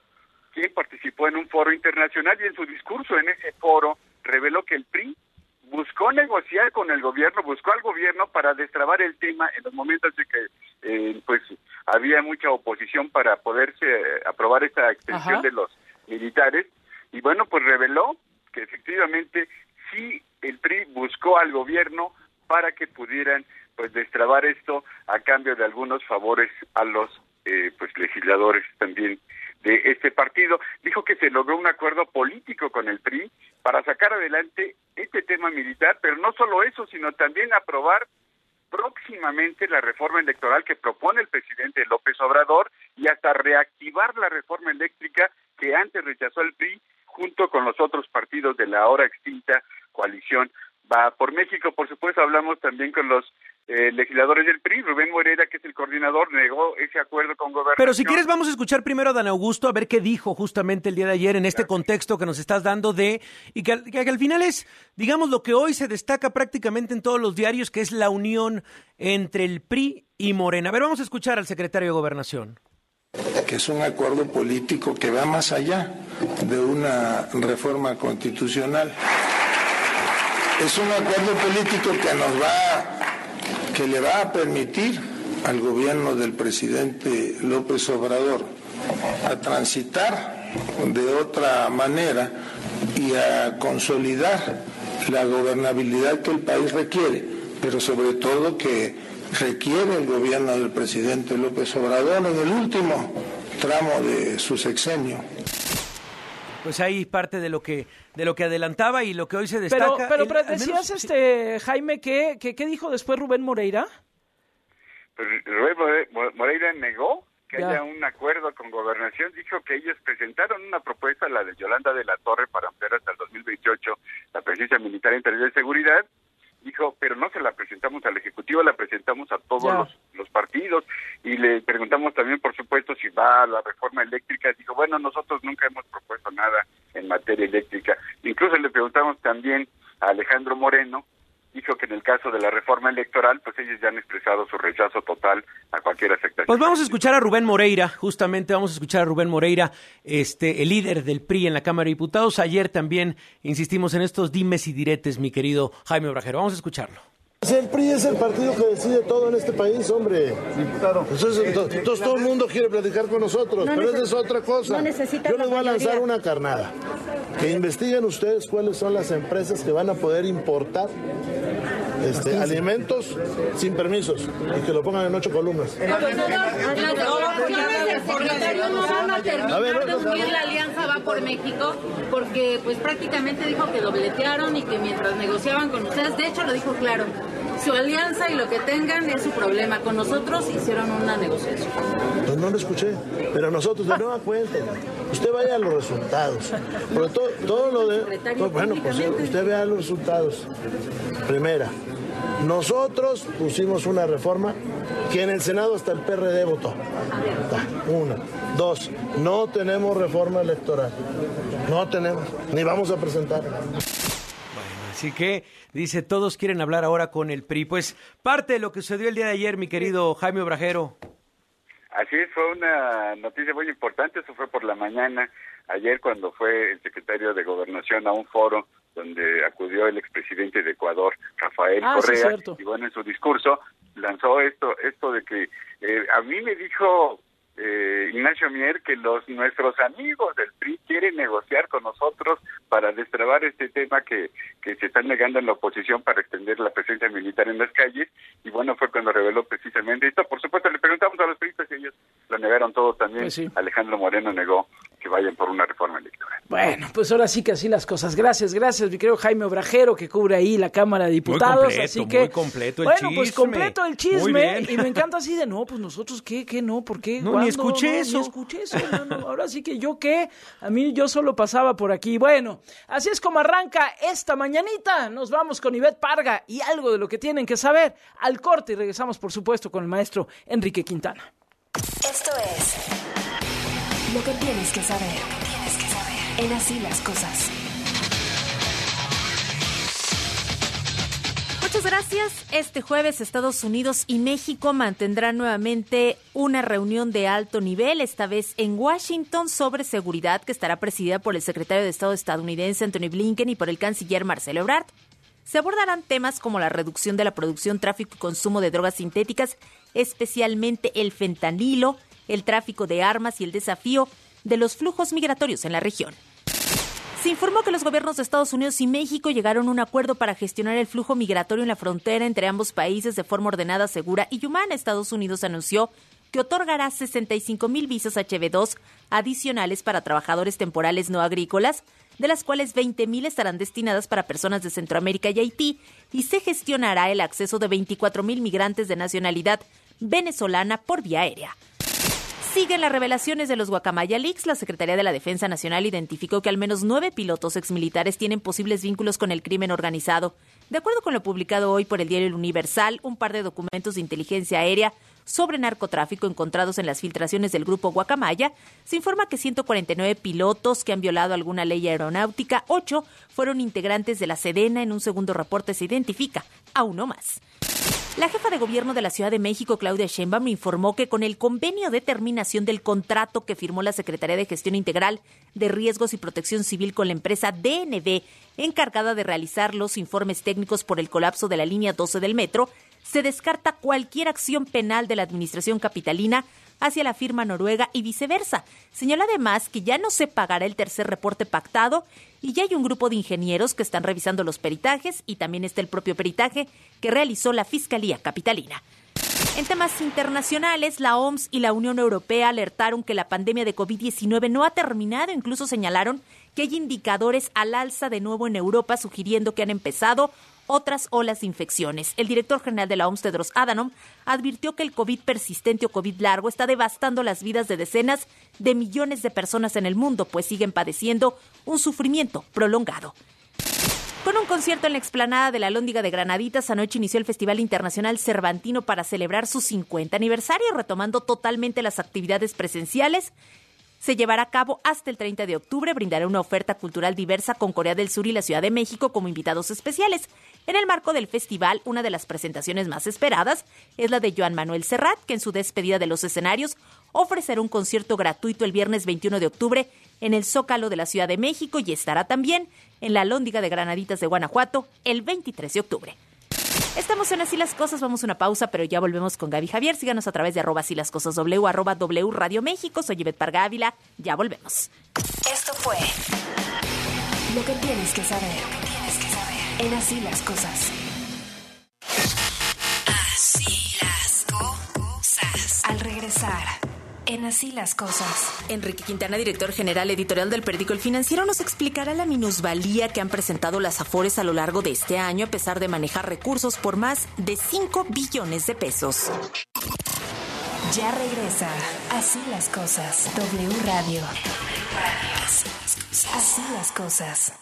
S9: quien participó en un foro internacional y en su discurso en ese foro reveló que el P R I buscó negociar con el gobierno, buscó al gobierno para destrabar el tema en los momentos de que eh, pues había mucha oposición para poderse eh, aprobar esta extensión Ajá. de los militares, y bueno, pues reveló que efectivamente sí el P R I buscó al gobierno para que pudieran pues destrabar esto a cambio de algunos favores a los eh, pues legisladores también de este partido. Dijo que se logró un acuerdo político con el P R I para sacar adelante este tema militar, pero no solo eso, sino también aprobar próximamente la reforma electoral que propone el presidente López Obrador y hasta reactivar la reforma eléctrica que antes rechazó el P R I junto con los otros partidos de la ahora extinta coalición Va por México. Por supuesto, hablamos también con los eh, legisladores del P R I. Rubén Moreira, que es el coordinador, negó ese acuerdo con Gobernación.
S6: Pero si quieres vamos a escuchar primero a Dan Augusto a ver qué dijo justamente el día de ayer en este contexto que nos estás dando de, y que, que, que al final es, digamos, lo que hoy se destaca prácticamente en todos los diarios, que es la unión entre el P R I y Morena. A ver, vamos a escuchar al secretario de Gobernación.
S3: Que es un acuerdo político que va más allá de una reforma constitucional. Es un acuerdo político que nos va, que le va a permitir al gobierno del presidente López Obrador a transitar de otra manera y a consolidar la gobernabilidad que el país requiere, pero sobre todo que requiere el gobierno del presidente López Obrador en el último tramo de su sexenio.
S6: Pues ahí parte de lo que de lo que adelantaba y lo que hoy se destaca.
S5: Pero, pero
S6: el,
S5: decías,
S6: menos,
S5: este sí. Jaime, que, que ¿qué dijo después Rubén Moreira?
S9: Pues Rubén Moreira negó que
S5: ya.
S9: haya un acuerdo con Gobernación. Dijo que ellos presentaron una propuesta, la de Yolanda de la Torre, para ampliar hasta el dos mil veintiocho la presencia militar en tareas de seguridad. Dijo, pero no se la presentamos al Ejecutivo, la presentamos a todos los, los partidos, y le preguntamos también, por supuesto, si va a la reforma eléctrica. Dijo, bueno, nosotros nunca hemos propuesto nada en materia eléctrica. Incluso le preguntamos también a Alejandro Moreno. Dijo que en el caso de la reforma electoral, pues ellos ya han expresado su rechazo total a cualquier afectación.
S6: Pues vamos a escuchar a Rubén Moreira, justamente vamos a escuchar a Rubén Moreira, este, el líder del P R I en la Cámara de Diputados. Ayer también insistimos en estos dimes y diretes, mi querido Jaime Obrajero. Vamos a escucharlo.
S4: Si el P R I es el partido que decide todo en este país, hombre. Diputado. Entonces, entonces, entonces todo el mundo quiere platicar con nosotros, no pero esa es otra cosa.
S13: No
S4: Yo les voy a lanzar una carnada. Que investiguen ustedes cuáles son las empresas que van a poder importar este, alimentos sin permisos y que lo pongan en ocho columnas.
S13: Las opciones del secretario no van a terminar de unir la alianza Va por México, porque pues prácticamente dijo que dobletearon y que mientras negociaban con ustedes, de hecho lo dijo claro, su alianza y lo que tengan es su problema. Con nosotros hicieron una negociación.
S4: Pues no lo escuché, pero nosotros de nueva cuenta, usted vaya a los resultados. Pero todo, todo lo de... Pues, bueno, pues usted vea los resultados. Primera, nosotros pusimos una reforma que en el Senado hasta el P R D votó. Una. Dos, no tenemos reforma electoral. No tenemos, ni vamos a presentar.
S6: Así que, dice, todos quieren hablar ahora con el P R I. Pues parte de lo que sucedió el día de ayer, mi querido Jaime Obrajero.
S9: Así es, fue una noticia muy importante. Eso fue por la mañana, ayer, cuando fue el secretario de Gobernación a un foro donde acudió el expresidente de Ecuador, Rafael
S5: ah,
S9: Correa,
S5: sí,
S9: y bueno, en su discurso lanzó esto, esto de que eh, a mí me dijo eh, Ignacio Mier que los nuestros amigos del P R I quieren negociar con nosotros para destrabar este tema que, que se están negando en la oposición para extender la presencia militar en las calles, y bueno, fue cuando reveló precisamente esto. Por supuesto, le preguntamos a los periodistas y ellos lo negaron todo también.
S5: Pues sí.
S9: Alejandro Moreno negó que vayan por una reforma electoral.
S5: Bueno, pues ahora sí que así las cosas. Gracias, gracias, mi querido Jaime Obrajero, que cubre ahí la Cámara de Diputados.
S6: Muy completo,
S5: así que,
S6: muy completo el
S5: bueno,
S6: chisme.
S5: pues completo el chisme.
S6: Muy
S5: Y me encanta así de, no, pues nosotros qué, qué no, ¿por qué?
S6: No,
S5: ¿Cuándo?
S6: ni escuché
S5: no,
S6: eso.
S5: Ni escuché eso, no, no. Ahora sí que yo qué, a mí yo solo pasaba por aquí. Bueno, así es como arranca esta mañanita. Nos vamos con Ivette Parga y algo de lo que tienen que saber al corte, y regresamos, por supuesto, con el maestro Enrique Quintana.
S1: Esto es lo que tienes que saber. Lo que tienes que saber. En Así las Cosas.
S14: Muchas Muchas gracias. Este jueves Estados Unidos y México mantendrán nuevamente una reunión de alto nivel, esta vez en Washington, sobre seguridad, que estará presidida por el secretario de Estado estadounidense Antony Blinken y por el canciller Marcelo Ebrard. Se abordarán temas como la reducción de la producción, tráfico y consumo de drogas sintéticas, especialmente el fentanilo, el tráfico de armas y el desafío de los flujos migratorios en la región. Se informó que los gobiernos de Estados Unidos y México llegaron a un acuerdo para gestionar el flujo migratorio en la frontera entre ambos países de forma ordenada, segura y humana. Estados Unidos anunció que otorgará sesenta y cinco mil visas hache uno dos adicionales para trabajadores temporales no agrícolas, de las cuales veinte mil estarán destinadas para personas de Centroamérica y Haití, y se gestionará el acceso de veinticuatro mil migrantes de nacionalidad venezolana por vía aérea. Siguen las revelaciones de los Guacamaya Leaks. La Secretaría de la Defensa Nacional identificó que al menos nueve pilotos exmilitares tienen posibles vínculos con el crimen organizado. De acuerdo con lo publicado hoy por el diario El Universal, un par de documentos de inteligencia aérea sobre narcotráfico encontrados en las filtraciones del grupo Guacamaya, se informa que ciento cuarenta y nueve pilotos que han violado alguna ley aeronáutica, ocho fueron integrantes de la Sedena. En un segundo reporte se identifica a uno más. La jefa de gobierno de la Ciudad de México, Claudia Sheinbaum, informó que con el convenio de terminación del contrato que firmó la Secretaría de Gestión Integral de Riesgos y Protección Civil con la empresa D N B, encargada de realizar los informes técnicos por el colapso de la línea doce del metro, se descarta cualquier acción penal de la administración capitalina hacia la firma noruega y viceversa. Señala además que ya no se pagará el tercer reporte pactado y ya hay un grupo de ingenieros que están revisando los peritajes, y también está el propio peritaje que realizó la Fiscalía Capitalina. En temas internacionales, la O M S y la Unión Europea alertaron que la pandemia de covid diecinueve no ha terminado. Incluso señalaron que hay indicadores al alza de nuevo en Europa, sugiriendo que han empezado otras olas de infecciones. El director general de la O M S, Tedros Adhanom, advirtió que el COVID persistente o COVID largo está devastando las vidas de decenas de millones de personas en el mundo, pues siguen padeciendo un sufrimiento prolongado. Con un concierto en la explanada de la Alhóndiga de Granaditas, anoche inició el Festival Internacional Cervantino para celebrar su cincuenta aniversario, retomando totalmente las actividades presenciales. Se llevará a cabo hasta el treinta de octubre, brindará una oferta cultural diversa con Corea del Sur y la Ciudad de México como invitados especiales. En el marco del festival, una de las presentaciones más esperadas es la de Joan Manuel Serrat, que en su despedida de los escenarios ofrecerá un concierto gratuito el viernes veintiuno de octubre en el Zócalo de la Ciudad de México, y estará también en la Alhóndiga de Granaditas de Guanajuato el veintitrés de octubre. Estamos en Así las Cosas, vamos a una pausa, pero ya volvemos con Gaby Javier. Síganos a través de arroba Así las Cosas W, arroba W Radio México. Soy Ivette Parga Ávila, ya volvemos.
S1: Esto fue lo que tienes que saber, lo que tienes que saber en Así las Cosas. Así las cosas. Al regresar, en Así las Cosas,
S14: Enrique Quintana, director general editorial del periódico El Financiero, nos explicará la minusvalía que han presentado las Afores a lo largo de este año, a pesar de manejar recursos por más de cinco billones de pesos.
S1: Ya regresa Así las Cosas, W Radio. Así las cosas. Así las cosas.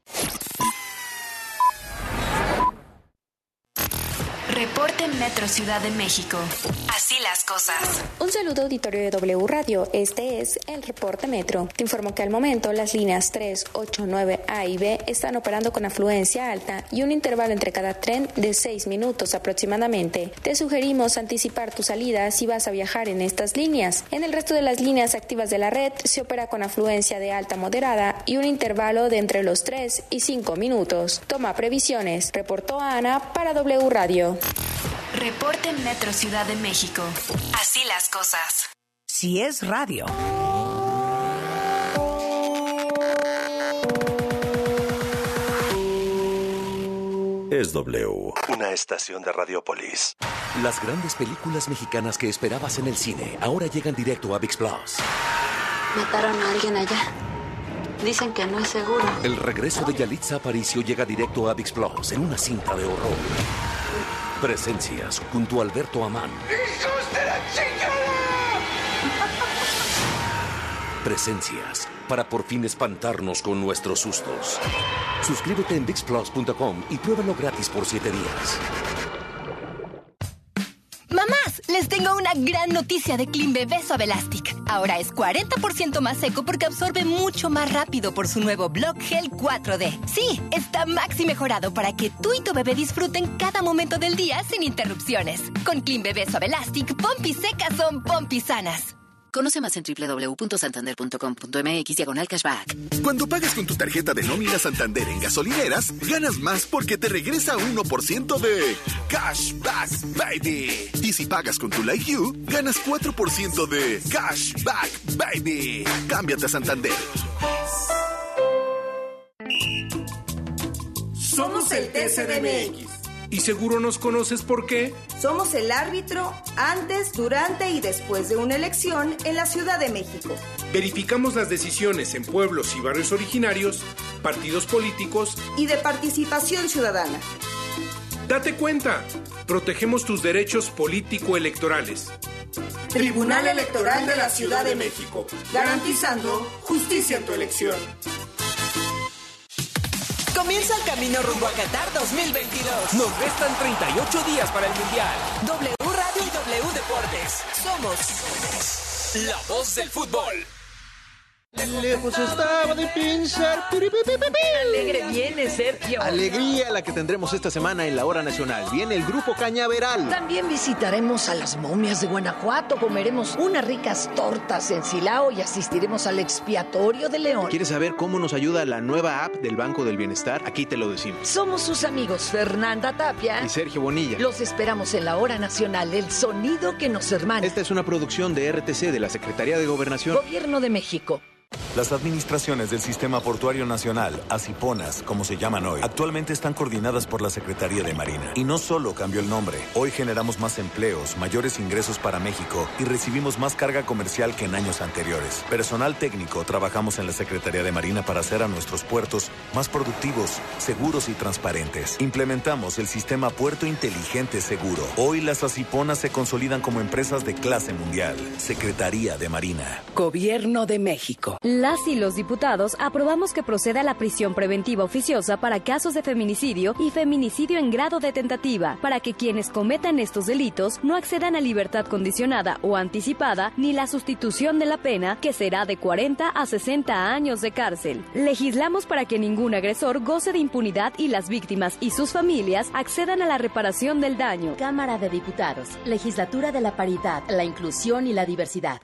S1: Reporte Metro Ciudad de México. Así las cosas.
S15: Un saludo auditorio de W Radio. Este es el Reporte Metro. Te informo que al momento las líneas tres, ocho, nueve, A y B están operando con afluencia alta y un intervalo entre cada tren de seis minutos aproximadamente. Te sugerimos anticipar tu salida si vas a viajar en estas líneas. En el resto de las líneas activas de la red se opera con afluencia de alta moderada y un intervalo de entre los tres y cinco minutos. Toma previsiones. Reportó Ana para W Radio.
S1: Reporte Metro Ciudad de México. Así las cosas.
S16: Si es radio.
S17: Es W. Una estación de Radiopolis.
S18: Las grandes películas mexicanas que esperabas en el cine ahora llegan directo a ViX Plus.
S19: Mataron a alguien allá. Dicen que no es seguro.
S18: El regreso de Yalitza Aparicio llega directo a ViX Plus en una cinta de horror. Presencias junto a Alberto Amán.
S20: ¡Hijos de la chingada!
S18: Presencias para por fin espantarnos con nuestros sustos. Suscríbete en vix plus punto com y pruébalo gratis por siete días.
S21: ¡Mamás!
S16: Les tengo una gran noticia de Clean Bebé Suave Elastic. Ahora es cuarenta por ciento más seco porque absorbe mucho más rápido por su nuevo Block Gel cuatro D. Sí, está maxi mejorado para que tú y tu bebé disfruten cada momento del día sin interrupciones. Con Clean Bebé Suave Elastic, pompis secas son pompis sanas.
S21: Conoce más en doble u doble u doble u punto santander punto com punto m x diagonal cashback.
S22: Cuando pagas con tu tarjeta de nómina Santander en gasolineras, ganas más porque te regresa uno por ciento de Cashback Baby. Y si pagas con tu Like You, ganas cuatro por ciento de Cashback Baby. Cámbiate a Santander.
S23: Somos el T C D M X.
S24: Y seguro nos conoces por qué.
S23: Somos el árbitro antes, durante y después de una elección en la Ciudad de México.
S24: Verificamos las decisiones en pueblos y barrios originarios, partidos políticos
S23: y de participación ciudadana.
S24: Date cuenta, protegemos tus derechos político-electorales.
S23: Tribunal Electoral de la Ciudad de México, garantizando justicia en tu elección.
S25: Comienza el camino rumbo a Qatar dos mil veintidós.
S26: Nos restan treinta y ocho días para el Mundial.
S25: W Radio y W Deportes. Somos
S26: la voz del fútbol.
S27: Lejos estaba de pensar.
S28: Alegre viene, Sergio.
S27: Alegría la que tendremos esta semana en la Hora Nacional. Viene el Grupo Cañaveral.
S28: También visitaremos a las momias de Guanajuato, comeremos unas ricas tortas en Silao y asistiremos al expiatorio de León.
S27: ¿Quieres saber cómo nos ayuda la nueva app del Banco del Bienestar? Aquí te lo decimos.
S28: Somos sus amigos Fernanda Tapia
S27: y Sergio Bonilla.
S28: Los esperamos en la Hora Nacional, el sonido que nos hermana.
S27: Esta es una producción de R T C de la Secretaría de Gobernación.
S28: Gobierno de México.
S29: Las administraciones del Sistema Portuario Nacional, ASIPONAS, como se llaman hoy, actualmente están coordinadas por la Secretaría de Marina. Y no solo cambió el nombre, hoy generamos más empleos, mayores ingresos para México y recibimos más carga comercial que en años anteriores. Personal técnico, trabajamos en la Secretaría de Marina para hacer a nuestros puertos más productivos, seguros y transparentes. Implementamos el sistema Puerto Inteligente Seguro. Hoy las ASIPONAS se consolidan como empresas de clase mundial. Secretaría de Marina.
S28: Gobierno de México.
S30: Las y los diputados aprobamos que proceda la prisión preventiva oficiosa para casos de feminicidio y feminicidio en grado de tentativa, para que quienes cometan estos delitos no accedan a libertad condicionada o anticipada ni la sustitución de la pena, que será de cuarenta a sesenta años de cárcel. Legislamos para que ningún agresor goce de impunidad y las víctimas y sus familias accedan a la reparación del daño.
S31: Cámara de Diputados, Legislatura de la Paridad, la Inclusión y la Diversidad.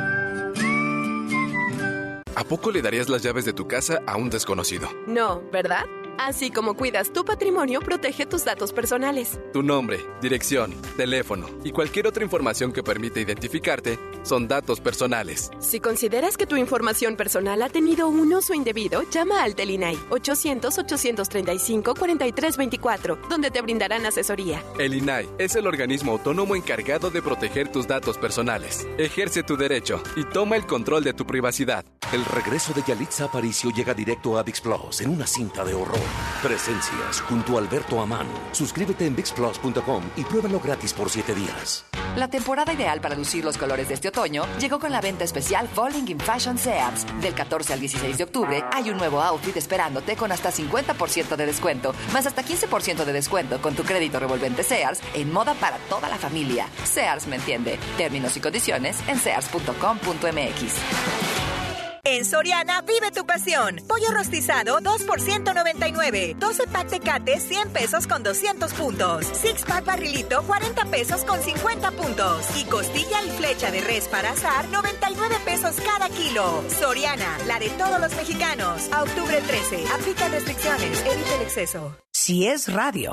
S32: ¿A poco le darías las llaves de tu casa a un desconocido?
S33: No, ¿verdad? Así como cuidas tu patrimonio, protege tus datos personales.
S32: Tu nombre, dirección, teléfono y cualquier otra información que permita identificarte son datos personales.
S33: Si consideras que tu información personal ha tenido un uso indebido, llama al Telinai ochocientos, ochocientos treinta y cinco, cuarenta y tres veinticuatro, donde te brindarán asesoría.
S32: El I N A I es el organismo autónomo encargado de proteger tus datos personales. Ejerce tu derecho y toma el control de tu privacidad.
S18: El regreso de Yalitza Aparicio llega directo a ViX Plus en una cinta de horror. Presencias junto a Alberto Amán. Suscríbete en vix plus punto com y pruébalo gratis por siete días.
S34: La temporada ideal para lucir los colores de este otoño llegó con la venta especial Falling in Fashion Sears. Del catorce al dieciséis de octubre hay un nuevo outfit esperándote con hasta cincuenta por ciento de descuento, más hasta quince por ciento de descuento con tu crédito revolvente Sears en moda para toda la familia. Sears me entiende. Términos y condiciones en sears punto com punto m x.
S35: En Soriana, vive tu pasión. Pollo rostizado, dos por ciento noventa y nueve. doce pack Tecate, cien pesos con doscientos puntos. Six pack Barrilito, cuarenta pesos con cincuenta puntos. Y costilla y flecha de res para asar, noventa y nueve pesos cada kilo. Soriana, la de todos los mexicanos. A octubre trece, aplica restricciones, evita el exceso.
S36: Si es radio.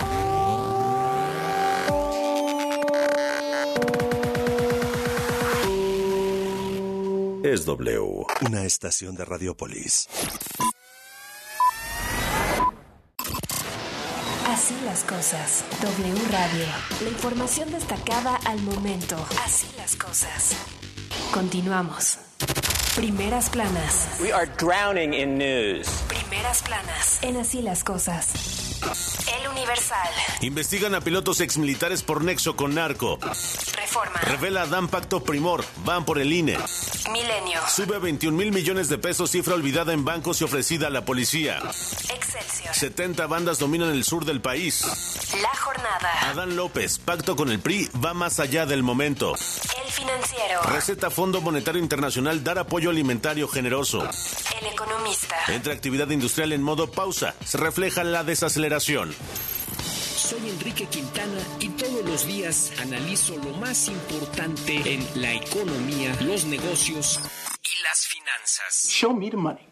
S17: Es W, una estación de Radiopolis.
S1: Así las cosas. W Radio. La información destacada al momento. Así las cosas. Continuamos. Primeras planas.
S37: We are drowning in news.
S1: Primeras planas. En Así las cosas. El Universal. Universal.
S2: Investigan a pilotos exmilitares por nexo con narco.
S1: Reforma.
S2: Revela Dan Pacto Primor. Van por el I N E.
S1: Milenio.
S2: Sube a veintiún mil millones de pesos, cifra olvidada en bancos y ofrecida a la policía.
S1: Excelsior.
S2: setenta bandas dominan el sur del país.
S1: La Jornada.
S2: Adán López. Pacto con el P R I va más allá del momento.
S1: El Financiero.
S2: Receta Fondo Monetario Internacional dar apoyo alimentario generoso.
S1: El Economista.
S2: Entre actividad industrial en modo pausa. Se refleja la desaceleración.
S3: Soy Enrique Quintana y todos los días analizo lo más importante en la economía, los negocios y las finanzas.
S4: Show me the money.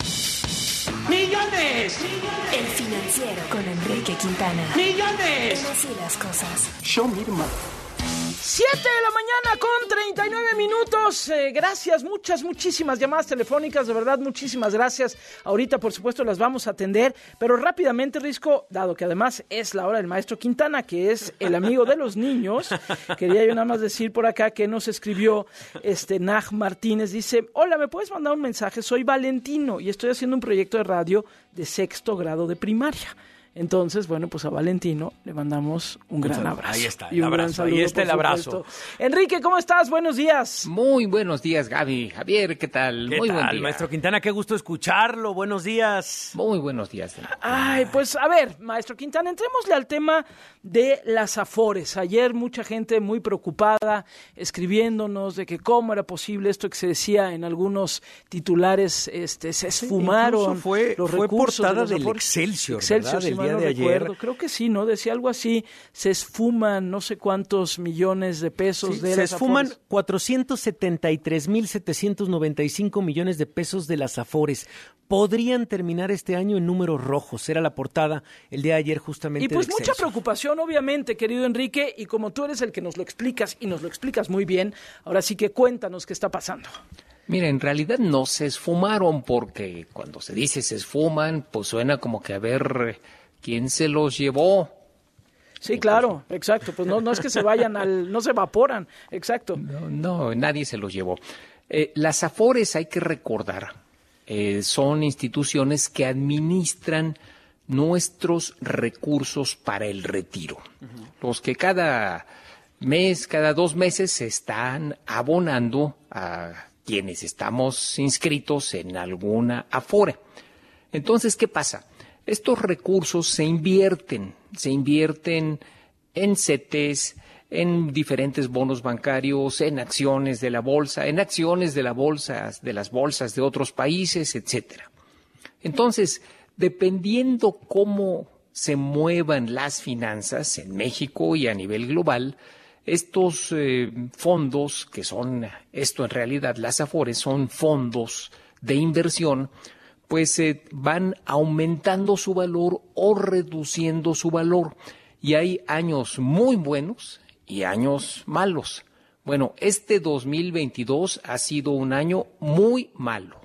S1: ¡Millones! El Financiero con Enrique Quintana.
S4: ¡Millones!
S1: En Así las Cosas.
S4: Show me the money.
S5: siete de la mañana con treinta y nueve minutos. Eh, gracias, muchas, muchísimas llamadas telefónicas, de verdad, muchísimas gracias. Ahorita, por supuesto, las vamos a atender, pero rápidamente, Risco, dado que además es la hora del maestro Quintana, que es el amigo de los niños, quería yo nada más decir por acá que nos escribió este Naj Martínez, dice, hola, ¿me puedes mandar un mensaje? Soy Valentino y estoy haciendo un proyecto de radio de sexto grado de primaria. Entonces, bueno, pues a Valentino le mandamos un gran abrazo.
S6: Ahí está,
S5: y
S6: el
S5: un gran
S6: abrazo.
S5: saludo,
S6: Ahí está el
S5: por
S6: abrazo.
S5: supuesto. Enrique, ¿cómo estás? Buenos días.
S7: Muy buenos días, Gaby. Javier, ¿qué tal?
S6: ¿Qué
S7: Muy
S6: tal,
S7: buen día.
S6: maestro Quintana? Qué gusto escucharlo. Buenos días.
S7: Muy buenos días.
S5: Ay, pues a ver, maestro Quintana, entrémosle al tema de las Afores. Ayer mucha gente muy preocupada, escribiéndonos de que cómo era posible esto que se decía en algunos titulares, este, se esfumaron.
S6: Sí, fue,
S5: los
S6: fue
S5: recursos
S6: portada
S5: de los
S6: del
S5: Afores.
S6: Excelsior,
S5: Excelsior,
S6: ¿verdad?
S5: si
S6: Del
S5: mal
S6: día
S5: no
S6: de
S5: recuerdo.
S6: ayer.
S5: Creo que sí, ¿no? Decía algo así, se esfuman no sé cuántos millones de pesos
S6: Sí,
S5: de
S6: se
S5: las
S6: esfuman
S5: Afores.
S6: cuatrocientos setenta y tres mil setecientos noventa y cinco millones de pesos de las Afores. Podrían terminar este año en números rojos. Era la portada el día de ayer justamente.
S5: Y pues
S6: de
S5: mucha
S6: Excelsior.
S5: preocupación, obviamente, querido Enrique, y como tú eres el que nos lo explicas y nos lo explicas muy bien, ahora sí que cuéntanos qué está pasando.
S7: Mira, en realidad no se esfumaron porque cuando se dice se esfuman, pues suena como que a ver quién se los llevó.
S5: Sí, claro, exacto. Pues no, no es que se vayan al, no se evaporan, exacto.
S7: No, no nadie se los llevó. Eh, las Afores, hay que recordar, eh, son instituciones que administran nuestros recursos para el retiro. Uh-huh. Los que cada mes, cada dos meses se están abonando a quienes estamos inscritos en alguna Afore. Entonces, ¿qué pasa? Estos recursos se invierten, se invierten en CETES, en diferentes bonos bancarios, en acciones de la bolsa, en acciones de la bolsa, de las bolsas de otros países, etcétera. Entonces, dependiendo cómo se muevan las finanzas en México y a nivel global, estos eh, fondos, que son, esto en realidad, las Afores, son fondos de inversión, pues eh, van aumentando su valor o reduciendo su valor. Y hay años muy buenos y años malos. Bueno, este dos mil veintidós ha sido un año muy malo.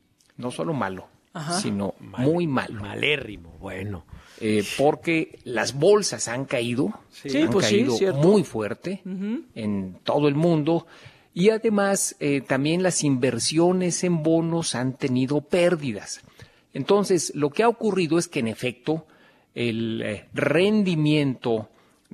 S7: No solo malo, Ajá. sino Mal, muy malo.
S6: Malérrimo, bueno.
S7: Eh, porque las bolsas han caído,
S5: sí,
S7: han
S5: pues
S7: caído
S5: sí,
S7: muy fuerte uh-huh. en todo el mundo. Y además, eh, también las inversiones en bonos han tenido pérdidas. Entonces, lo que ha ocurrido es que, en efecto, el eh, rendimiento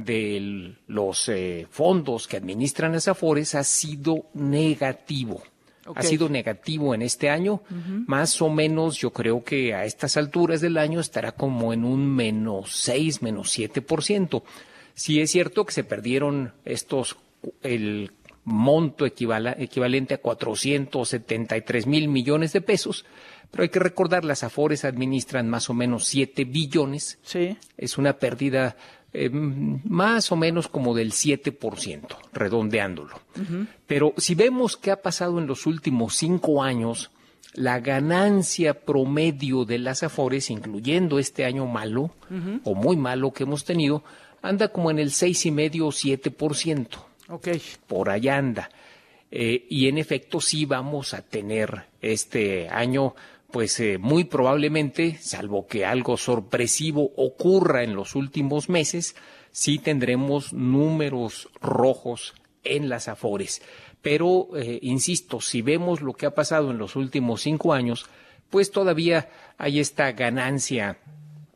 S7: de los eh, fondos que administran las Afores ha sido negativo. Okay. Ha sido negativo en este año. Uh-huh. Más o menos, yo creo que a estas alturas del año estará como en un menos seis, menos siete por ciento. Sí es cierto que se perdieron estos, el monto equival, equivalente a cuatrocientos setenta y tres mil millones de pesos, pero hay que recordar, las Afores administran más o menos siete billones.
S5: Sí.
S7: Es una pérdida eh, más o menos como del siete por ciento, redondeándolo. Uh-huh. Pero si vemos qué ha pasado en los últimos cinco años, la ganancia promedio de las Afores, incluyendo este año malo uh-huh. o muy malo que hemos tenido, anda como en el seis y medio o siete por ciento.
S5: Okay.
S7: Por allá anda. Eh, y en efecto sí vamos a tener este año, pues eh, muy probablemente, salvo que algo sorpresivo ocurra en los últimos meses, sí tendremos números rojos en las Afores. Pero, eh, insisto, si vemos lo que ha pasado en los últimos cinco años, pues todavía hay esta ganancia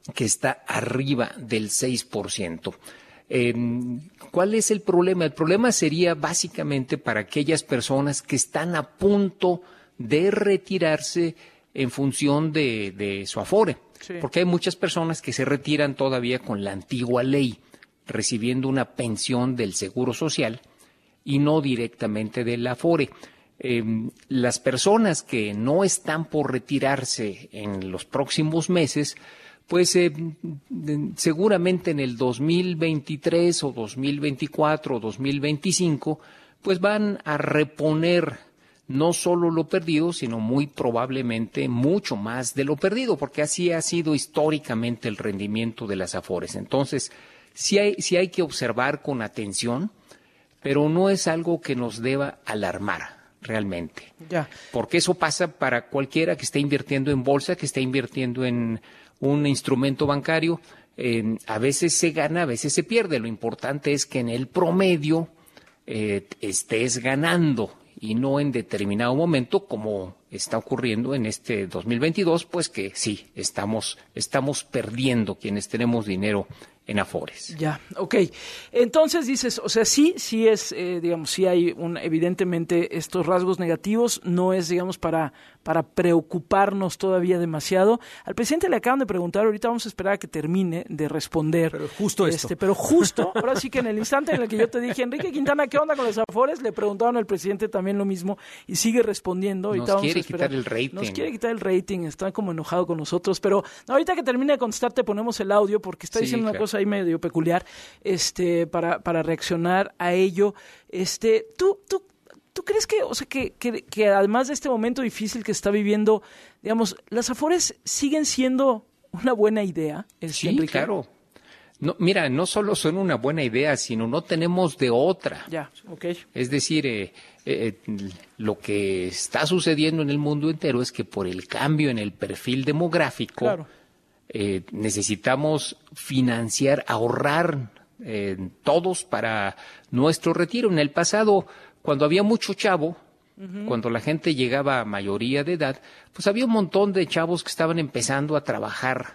S7: que está arriba del seis por ciento. Eh, ¿Cuál es el problema? El problema sería básicamente para aquellas personas que están a punto de retirarse en función de, de su Afore. Sí. Porque hay muchas personas que se retiran todavía con la antigua ley, recibiendo una pensión del Seguro Social y no directamente del Afore. Eh, las personas que no están por retirarse en los próximos meses, pues eh, seguramente en el dos mil veintitrés o dos mil veinticuatro o dos mil veinticinco, pues van a reponer no solo lo perdido, sino muy probablemente mucho más de lo perdido, porque así ha sido históricamente el rendimiento de las Afores. Entonces, sí hay, sí hay que observar con atención, pero no es algo que nos deba alarmar realmente. Ya. Porque eso pasa para cualquiera que esté invirtiendo en bolsa, que esté invirtiendo en un instrumento bancario. Eh, a veces se gana, a veces se pierde. Lo importante es que en el promedio eh, estés ganando y no en determinado momento, como está ocurriendo en este dos mil veintidós, pues que sí, estamos, estamos perdiendo quienes tenemos dinero en Afores.
S5: Ya, ok. Entonces dices, o sea, sí, sí es, eh, digamos, sí hay un, evidentemente estos rasgos negativos, no es, digamos, para, para preocuparnos todavía demasiado. Al presidente le acaban de preguntar, ahorita vamos a esperar a que termine de responder.
S6: Pero justo
S5: este,
S6: esto.
S5: Pero justo, ahora sí que en el instante en el que yo te dije, Enrique Quintana, ¿qué onda con los Afores? Le preguntaron al presidente también lo mismo y sigue respondiendo. Ahorita
S7: Nos
S5: vamos
S7: quiere
S5: a esperar.
S7: quitar el rating.
S5: Nos quiere quitar el rating, está como enojado con nosotros, pero ahorita que termine de contestar te ponemos el audio porque está
S7: Sí,
S5: diciendo una
S7: claro.
S5: cosa ahí medio peculiar, este, para, para reaccionar a ello. Este, tú, tú, ¿tú crees que, o sea, que, que, que además de este momento difícil que está viviendo, digamos, las Afores siguen siendo una buena idea? Este,
S7: Sí,
S5: Enrique?
S7: claro. No, mira, no solo son una buena idea, sino no tenemos de otra.
S5: Ya, ok.
S7: Es decir, eh, eh, lo que está sucediendo en el mundo entero es que por el cambio en el perfil demográfico,
S5: Claro.
S7: eh, necesitamos financiar, ahorrar eh, todos para nuestro retiro. En el pasado, cuando había mucho chavo, uh-huh. cuando la gente llegaba a mayoría de edad, pues había un montón de chavos que estaban empezando a trabajar.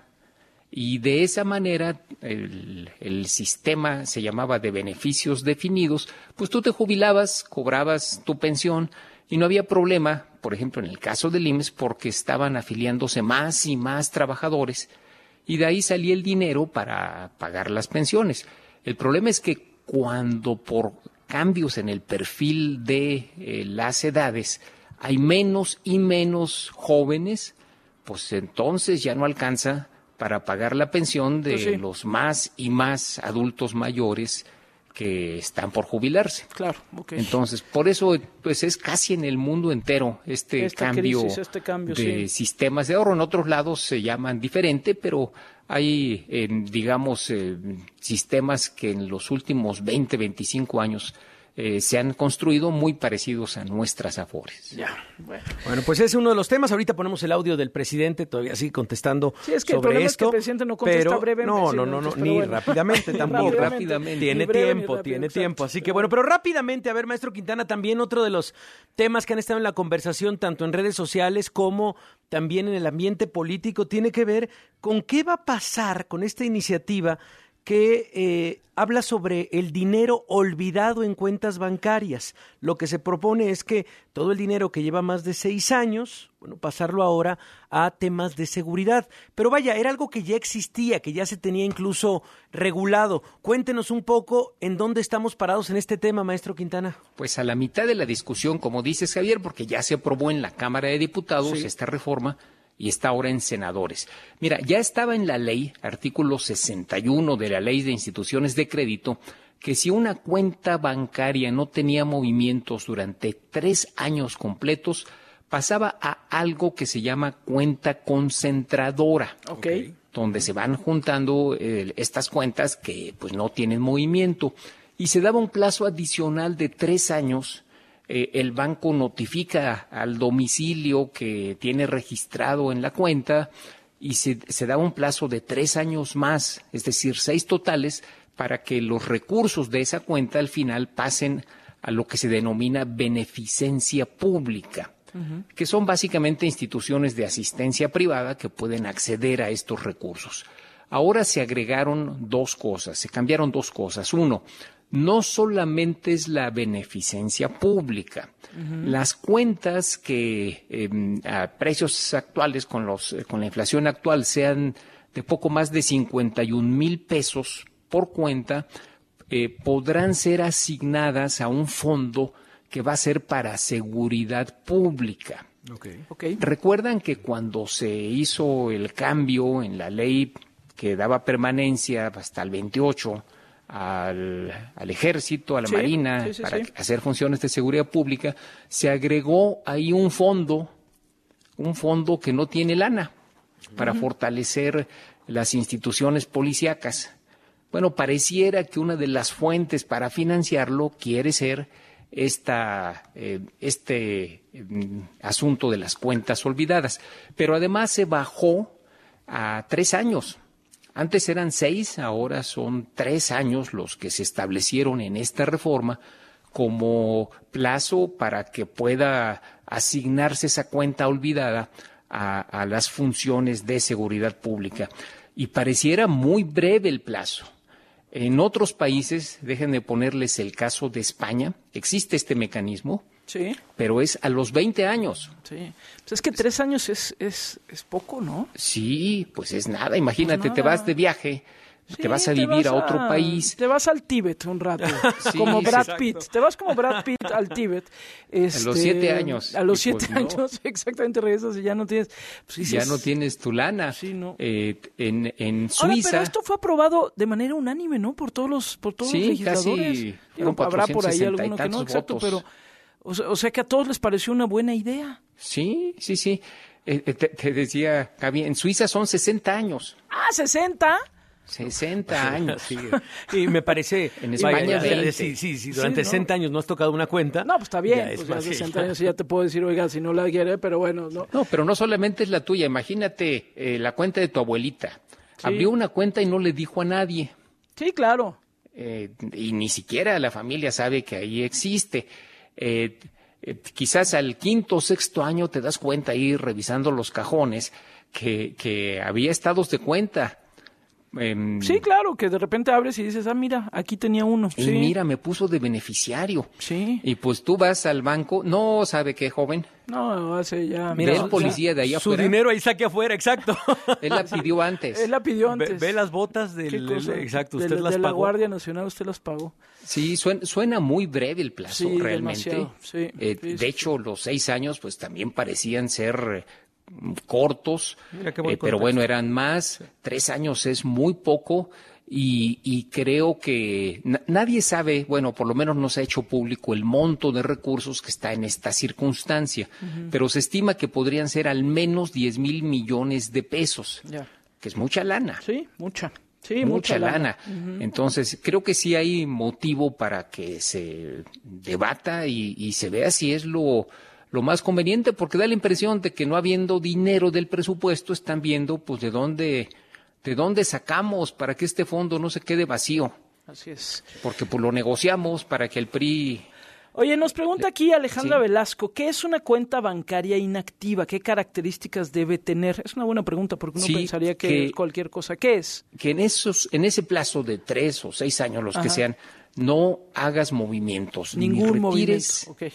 S7: Y de esa manera el, el sistema se llamaba de beneficios definidos, pues tú te jubilabas, cobrabas tu pensión y no había problema, por ejemplo en el caso del I M S S, porque estaban afiliándose más y más trabajadores y de ahí salía el dinero para pagar las pensiones. El problema es que cuando por cambios en el perfil de eh, las edades hay menos y menos jóvenes, pues entonces ya no alcanza para pagar la pensión de
S5: Pues sí.
S7: los más y más adultos mayores que están por jubilarse.
S5: Claro, ok.
S7: Entonces, por eso pues es casi en el mundo entero este
S5: Esta
S7: cambio,
S5: crisis, este cambio,
S7: de
S5: sí.
S7: sistemas de ahorro. En otros lados se llaman diferente, pero hay, eh, digamos, eh, sistemas que en los últimos veinte, veinticinco años Eh, se han construido muy parecidos a nuestras Afores.
S5: Ya, bueno.
S6: Bueno, pues ese es uno de los temas. Ahorita ponemos el audio del presidente, todavía sigue contestando
S5: Sí, es que el
S6: sobre
S5: problema
S6: esto.
S5: es que el presidente no contesta
S6: pero,
S5: brevemente,
S6: No,
S5: sino
S6: no, no, no
S5: antes, pero
S6: ni
S5: bueno.
S6: rápidamente
S5: Ni
S6: tampoco.
S5: rápidamente.
S6: Tiene
S5: Ni breve, ni
S6: tiempo,
S5: rápido,
S6: tiene
S5: exacto.
S6: tiempo. Así que bueno, pero rápidamente, a ver, maestro Quintana, también otro de los temas que han estado en la conversación, tanto en redes sociales como también en el ambiente político, tiene que ver con qué va a pasar con esta iniciativa que eh, habla sobre el dinero olvidado en cuentas bancarias. Lo que se propone es que todo el dinero que lleva más de seis años, bueno, pasarlo ahora a temas de seguridad. Pero vaya, era algo que ya existía, que ya se tenía incluso regulado. Cuéntenos un poco en dónde estamos parados en este tema, maestro Quintana.
S7: Pues a la mitad de la discusión, como dices, Javier, porque ya se aprobó en la Cámara de Diputados
S5: Sí.
S7: esta reforma y está ahora en senadores. Mira, ya estaba en la ley, artículo sesenta y uno de la Ley de Instituciones de Crédito, que si una cuenta bancaria no tenía movimientos durante tres años completos, pasaba a algo que se llama cuenta concentradora.
S5: Ok.
S7: Donde se van juntando eh, estas cuentas que pues no tienen movimiento. Y se daba un plazo adicional de tres años. Eh, el banco notifica al domicilio que tiene registrado en la cuenta y se, se da un plazo de tres años más, es decir, seis totales, para que los recursos de esa cuenta al final pasen a lo que se denomina beneficencia pública, uh-huh. que son básicamente instituciones de asistencia privada que pueden acceder a estos recursos. Ahora se agregaron dos cosas, se cambiaron dos cosas. Uno, no solamente es la beneficencia pública. Uh-huh. Las cuentas que eh, a precios actuales, con, los, con la inflación actual, sean de poco más de cincuenta y un mil pesos por cuenta, eh, podrán ser asignadas a un fondo que va a ser para seguridad pública.
S5: Okay. Okay.
S7: Recuerdan que cuando se hizo el cambio en la ley que daba permanencia hasta el veintiocho al, al ejército, a la sí, marina, sí, sí, para sí. hacer funciones de seguridad pública, se agregó ahí un fondo, un fondo que no tiene lana para uh-huh. fortalecer las instituciones policíacas. Bueno, pareciera que una de las fuentes para financiarlo quiere ser esta, eh, este eh, asunto de las cuentas olvidadas. Pero además se bajó a tres años. Antes eran seis, ahora son tres años los que se establecieron en esta reforma como plazo para que pueda asignarse esa cuenta olvidada a, a las funciones de seguridad pública. Y pareciera muy breve el plazo. En otros países, déjenme ponerles el caso de España, existe este mecanismo, sí. pero es a los veinte años.
S5: Sí, pues es que tres años es, es, es poco, ¿no?
S7: Sí, pues es nada, imagínate, pues nada. Te vas de viaje, sí, te vas a vivir vas a, a otro país.
S5: Te vas al Tíbet un rato, sí, como Brad exacto. Pitt, te vas como Brad Pitt al Tíbet.
S7: Este, a los siete años.
S5: A los siete pues, años, no. exactamente, regresas y ya no tienes...
S7: Pues, dices, ya no tienes tu lana. Sí, no. Eh, en, en Suiza...
S5: Ahora, pero esto fue aprobado de manera unánime, ¿no? Por todos los, por todos
S7: sí,
S5: los legisladores.
S7: Sí, casi
S5: habrá por ahí alguno que no, exacto,
S7: votos.
S5: pero... O sea, o sea que a todos les pareció una buena idea.
S7: Sí, sí, sí. Eh, te, te decía, Gaby, en Suiza son sesenta años.
S5: Ah, ¿sesenta?
S7: sesenta años.
S6: Sí. Y me parece...
S7: En España
S6: vaya, ya, sí, sí, sí, durante sí, ¿no? sesenta años no has tocado una cuenta.
S5: No, pues está bien. Ya pues ya sesenta años ya te puedo decir, oiga, si no la quiere, pero bueno. No,
S7: no pero no solamente es la tuya. Imagínate eh, la cuenta de tu abuelita. Sí. Abrió una cuenta y no le dijo a nadie.
S5: Sí, claro.
S7: Eh, y ni siquiera la familia sabe que ahí existe. Eh, eh, quizás al quinto o sexto año te das cuenta ahí revisando los cajones que, que había estados de cuenta. Eh,
S5: sí, claro, que de repente abres y dices, ah, mira, aquí tenía uno.
S7: Y
S5: sí.
S7: mira, me puso de beneficiario.
S5: Sí.
S7: Y pues tú vas al banco, no, ¿sabe qué, joven?
S5: No, hace ya...
S7: Mira, el policía de ahí afuera.
S6: Su dinero ahí saque afuera, exacto.
S7: Él la pidió antes.
S5: Él la pidió antes.
S6: Ve, ve las botas del... Exacto, usted
S5: de,
S6: las
S5: de
S6: pagó.
S5: De la Guardia Nacional usted las pagó.
S7: Sí, suena, suena muy breve el plazo,
S5: sí,
S7: realmente.
S5: Sí,
S7: eh,
S5: sí,
S7: de hecho, los seis años pues también parecían ser... cortos,
S6: Mira qué buen
S7: eh, pero bueno, eran más. Tres años es muy poco y, y creo que na- nadie sabe, bueno, por lo menos no se ha hecho público el monto de recursos que está en esta circunstancia, uh-huh. pero se estima que podrían ser al menos diez mil millones de pesos,
S5: yeah.
S7: que es mucha lana.
S5: Sí, mucha. Sí,
S7: mucha,
S5: mucha
S7: lana.
S5: lana. Uh-huh.
S7: Entonces, creo que sí hay motivo para que se debata y, y se vea si es lo... lo más conveniente, porque da la impresión de que no habiendo dinero del presupuesto, están viendo pues de dónde, de dónde sacamos para que este fondo no se quede vacío.
S5: Así es.
S7: Porque pues lo negociamos para que el P R I...
S5: Oye, nos pregunta aquí Alejandra
S7: sí.
S5: Velasco, ¿qué es una cuenta bancaria inactiva? ¿Qué características debe tener? Es una buena pregunta, porque uno
S7: sí,
S5: pensaría que,
S7: que
S5: es cualquier cosa. ¿Qué es?
S7: Que en esos, en ese plazo de tres o seis años, los
S5: Ajá.
S7: que sean, no hagas movimientos,
S5: Ningún
S7: ni retires,
S5: movimiento. Okay.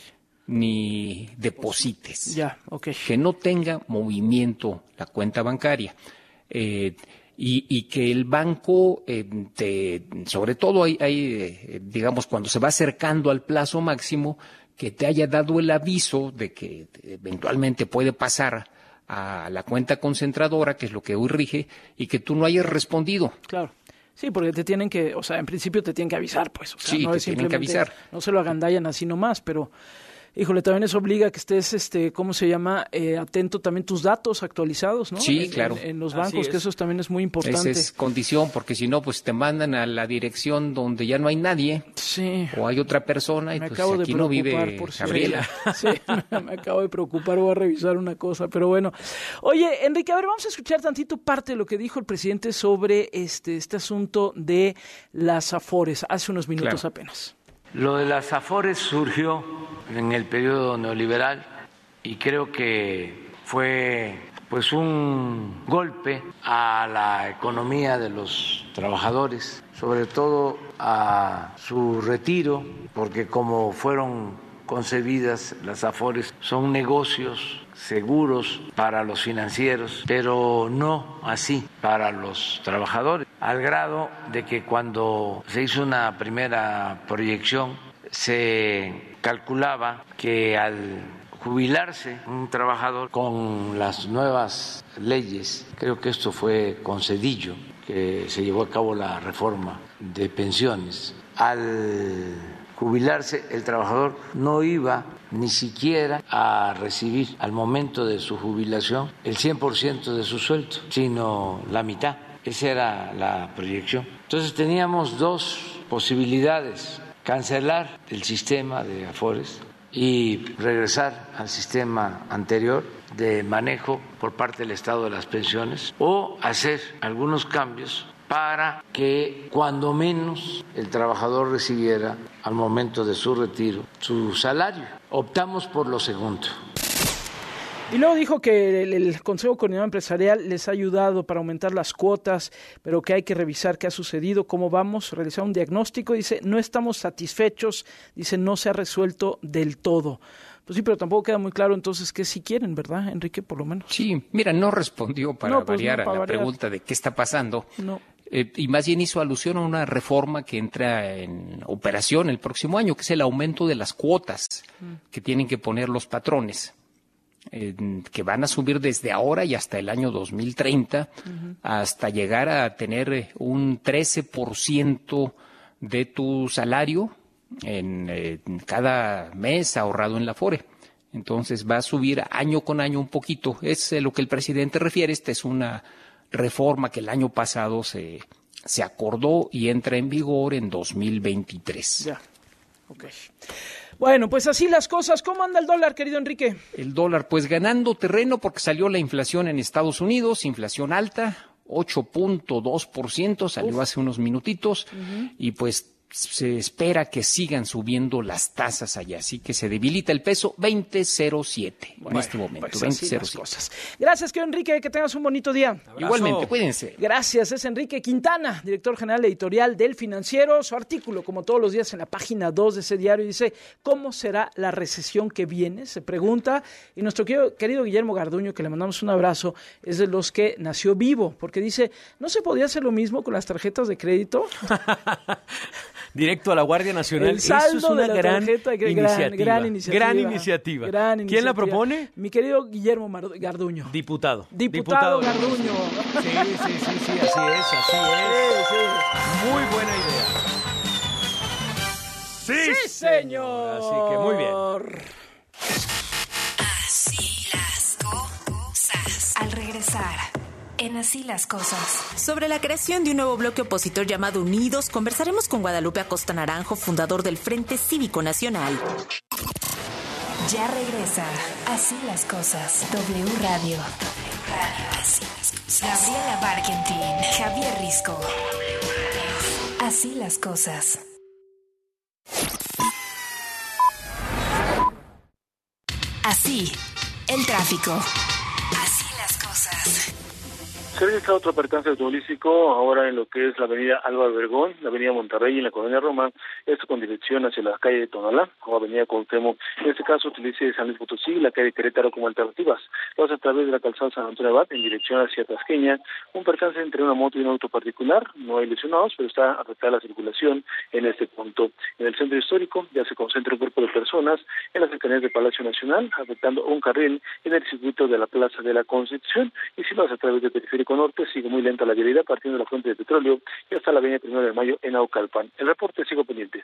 S7: ni deposites.
S5: Ya, okay.
S7: Que no tenga movimiento la cuenta bancaria. Eh, y, y que el banco, eh, te, sobre todo hay, hay eh, digamos, cuando se va acercando al plazo máximo, que te haya dado el aviso de que eventualmente puede pasar a la cuenta concentradora, que es lo que hoy rige, y que tú no hayas respondido.
S5: Claro. Sí, porque te tienen que, o sea, en principio te tienen que avisar, pues. O sea,
S7: sí,
S5: no
S7: te
S5: es
S7: tienen que avisar.
S5: No se lo agandallan así nomás, pero... Híjole, también eso obliga a que estés, este, ¿cómo se llama? Eh, atento también tus datos actualizados, ¿no?
S7: Sí,
S5: en,
S7: claro.
S5: En, en los bancos, que eso también es muy importante.
S7: Esa es condición, porque si no, pues te mandan a la dirección donde ya no hay nadie.
S5: Sí.
S7: O hay otra persona y
S5: me
S7: pues
S5: acabo
S7: aquí
S5: de
S7: no vive
S5: por
S7: Gabriela.
S5: Sí, me acabo de preocupar, voy a revisar una cosa, pero bueno. Oye, Enrique, a ver, vamos a escuchar tantito parte de lo que dijo el presidente sobre este, este asunto de las Afores, hace unos minutos
S4: claro.
S5: apenas.
S4: Lo de las Afores surgió en el periodo neoliberal y creo que fue pues un golpe a la economía de los trabajadores, sobre todo a su retiro, porque como fueron concebidas las AFORES, son negocios seguros para los financieros, pero no así para los trabajadores, al grado de que cuando se hizo una primera proyección se calculaba que al jubilarse un trabajador con las nuevas leyes, creo que esto fue con Zedillo, que se llevó a cabo la reforma de pensiones, al jubilarse el trabajador no iba ni siquiera a recibir al momento de su jubilación el cien por ciento de su sueldo, sino la mitad. Esa era la proyección. Entonces teníamos dos posibilidades: cancelar el sistema de AFORES y regresar al sistema anterior de manejo por parte del Estado de las pensiones, o hacer algunos cambios para que cuando menos el trabajador recibiera al momento de su retiro su salario. Optamos por lo segundo.
S5: Y luego dijo que el, el Consejo Coordinador Empresarial les ha ayudado para aumentar las cuotas, pero que hay que revisar qué ha sucedido, cómo vamos, realizar un diagnóstico. Dice, no estamos satisfechos, dice, no se ha resuelto del todo. Pues sí, pero tampoco queda muy claro entonces qué si quieren, ¿verdad, Enrique, por lo menos?
S7: Sí, mira, no respondió para
S5: no, pues
S7: variar
S5: no, para
S7: a la
S5: variar.
S7: pregunta de qué está pasando.
S5: No.
S7: Eh, y más bien hizo alusión a una reforma que entra en operación el próximo año, que es el aumento de las cuotas mm. que tienen que poner los patrones, eh, que van a subir desde ahora y hasta el año dos mil treinta, uh-huh. hasta llegar a tener un trece por ciento de tu salario en, eh, en cada mes ahorrado en la Afore. Entonces va a subir año con año un poquito. Es eh, lo que el presidente refiere. Esta es una reforma que el año pasado se, se acordó y entra en vigor en dos mil veintitrés.
S5: Ya, ok. Bueno, pues así las cosas. ¿Cómo anda el dólar, querido Enrique?
S7: El dólar, pues ganando terreno porque salió la inflación en Estados Unidos, inflación alta, ocho punto dos por ciento, salió Uf. hace unos minutitos, uh-huh. y pues se espera que sigan subiendo las tasas allá, así que se debilita el peso veinte cero siete bueno, en este momento,
S5: pues
S7: veinte cero siete.
S5: Cosas. Gracias, querido Enrique, que tengas un bonito día.
S7: Abrazo. Igualmente, cuídense.
S5: Gracias, es Enrique Quintana, director general editorial del Financiero. Su artículo, como todos los días, en la página dos de ese diario, dice, ¿cómo será la recesión que viene? Se pregunta, y nuestro querido, querido Guillermo Garduño, que le mandamos un abrazo, es de los que nació vivo, porque dice, ¿no se podía hacer lo mismo con las tarjetas de crédito?
S6: Directo a la Guardia Nacional.
S5: El saldo
S6: Eso es una
S5: de la
S6: gran,
S5: tarjeta, gran,
S6: iniciativa.
S5: gran iniciativa.
S6: Gran iniciativa.
S5: Gran
S6: ¿Quién
S5: iniciativa.
S6: la propone?
S5: Mi querido Guillermo Mar- Garduño.
S6: Diputado.
S5: Diputado. Diputado Garduño.
S6: Sí, sí, sí, sí, así es, así es.
S5: Sí, sí.
S6: Muy buena idea.
S5: Sí, sí señor.
S6: Así que muy bien.
S1: Así las cosas. Al regresar, en Así las Cosas.
S8: Sobre la creación de un nuevo bloque opositor llamado Unidos, conversaremos con Guadalupe Acosta Naranjo, fundador del Frente Cívico Nacional.
S1: Ya regresa Así las Cosas. W Radio. Radio. Así las Cosas. Gabriela Barkentin, Javier Risco. Así las Cosas. Así, el tráfico. Así las cosas.
S9: Se registra otro percance automovilístico ahora en lo que es la avenida Álvaro Obregón, la avenida Monterrey y en la colonia Roma, esto con dirección hacia la calle de Tonalá o avenida Cuauhtémoc. En este caso utilice San Luis Potosí y la calle Querétaro como alternativas. Lo hace a través de la calzada San Antonio Abad en dirección hacia Tasqueña, un percance entre una moto y un auto particular. No hay lesionados, pero está afectada la circulación en este punto. En el centro histórico ya se concentra un grupo de personas en las cercanías del Palacio Nacional, afectando un carril en el circuito de la Plaza de la Constitución, y si lo hace a través del periférico norte, sigue muy lenta la vialidad partiendo de la fuente de petróleo y hasta la avenida Primero de Mayo en Naucalpan. El reporte sigo pendiente.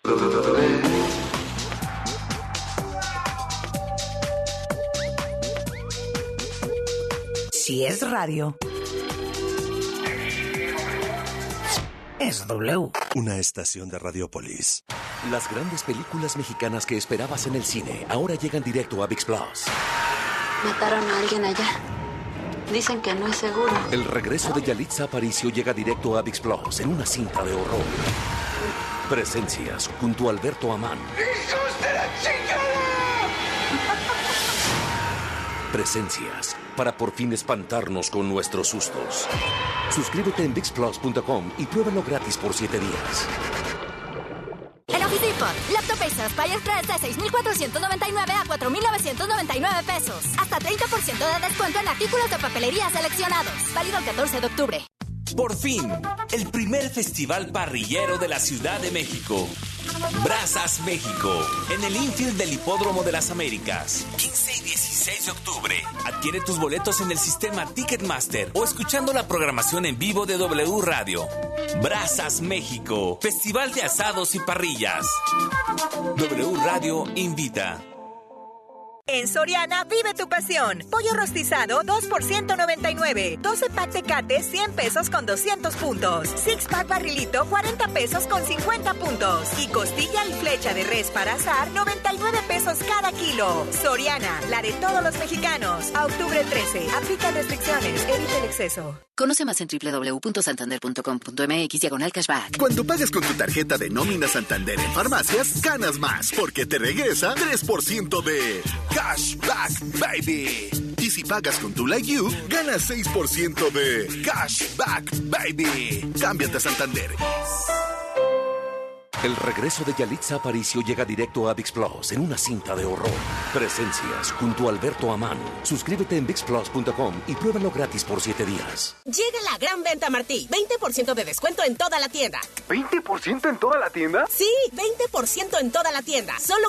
S31: Si es radio, es W.
S17: Una estación de Radiopolis.
S18: Las grandes películas mexicanas que esperabas en el cine ahora llegan directo a ViX Plus.
S10: Mataron a alguien allá. Dicen que no es seguro.
S18: El regreso de Yalitza Aparicio llega directo a ViX Plus en una cinta de horror. Presencias junto a Alberto Amán.
S11: ¡Hijos de la chingada!
S18: Presencias, para por fin espantarnos con nuestros sustos. Suscríbete en VIX Plus punto com y pruébalo gratis por siete días.
S11: En Office Depot, Laptop Acer Aspire tres de seis mil cuatrocientos noventa y nueve a cuatro mil novecientos noventa y nueve pesos. Hasta treinta por ciento de descuento en artículos de papelería seleccionados. Válido el catorce de octubre.
S12: Por fin, el primer festival parrillero de la Ciudad de México. Brasas México, en el infield del Hipódromo de las Américas. quince y dieciséis de octubre. Adquiere tus boletos en el sistema Ticketmaster o escuchando la programación en vivo de W Radio. Brasas México, festival de asados y parrillas. W Radio invita.
S35: En Soriana, vive tu pasión. Pollo rostizado, dos por ciento noventa y nueve. doce pack Tecate, cien pesos con doscientos puntos. Six pack Barrilito, cuarenta pesos con cincuenta puntos. Y costilla y flecha de res para asar, noventa y nueve pesos cada kilo. Soriana, la de todos los mexicanos. A octubre trece. Aplica restricciones. Evita el exceso.
S31: Conoce más en doble u doble u doble u punto santander punto com punto m x diagonal cashback.
S13: Cuando pagas con tu tarjeta de nómina Santander en farmacias, ganas más, porque te regresa tres por ciento de cashback, baby. Y si pagas con tu Like You, ganas seis por ciento de cashback, baby. Cámbiate a Santander.
S18: El regreso de Yalitza Aparicio llega directo a VIX Plus en una cinta de horror. Presencias junto a Alberto Amán. Suscríbete en VIX Plus punto com y pruébalo gratis por siete días.
S14: Llega la gran venta Martí. veinte por ciento de descuento en toda la tienda.
S15: ¿veinte por ciento en toda la tienda?
S14: Sí, veinte por ciento en toda la tienda. Solo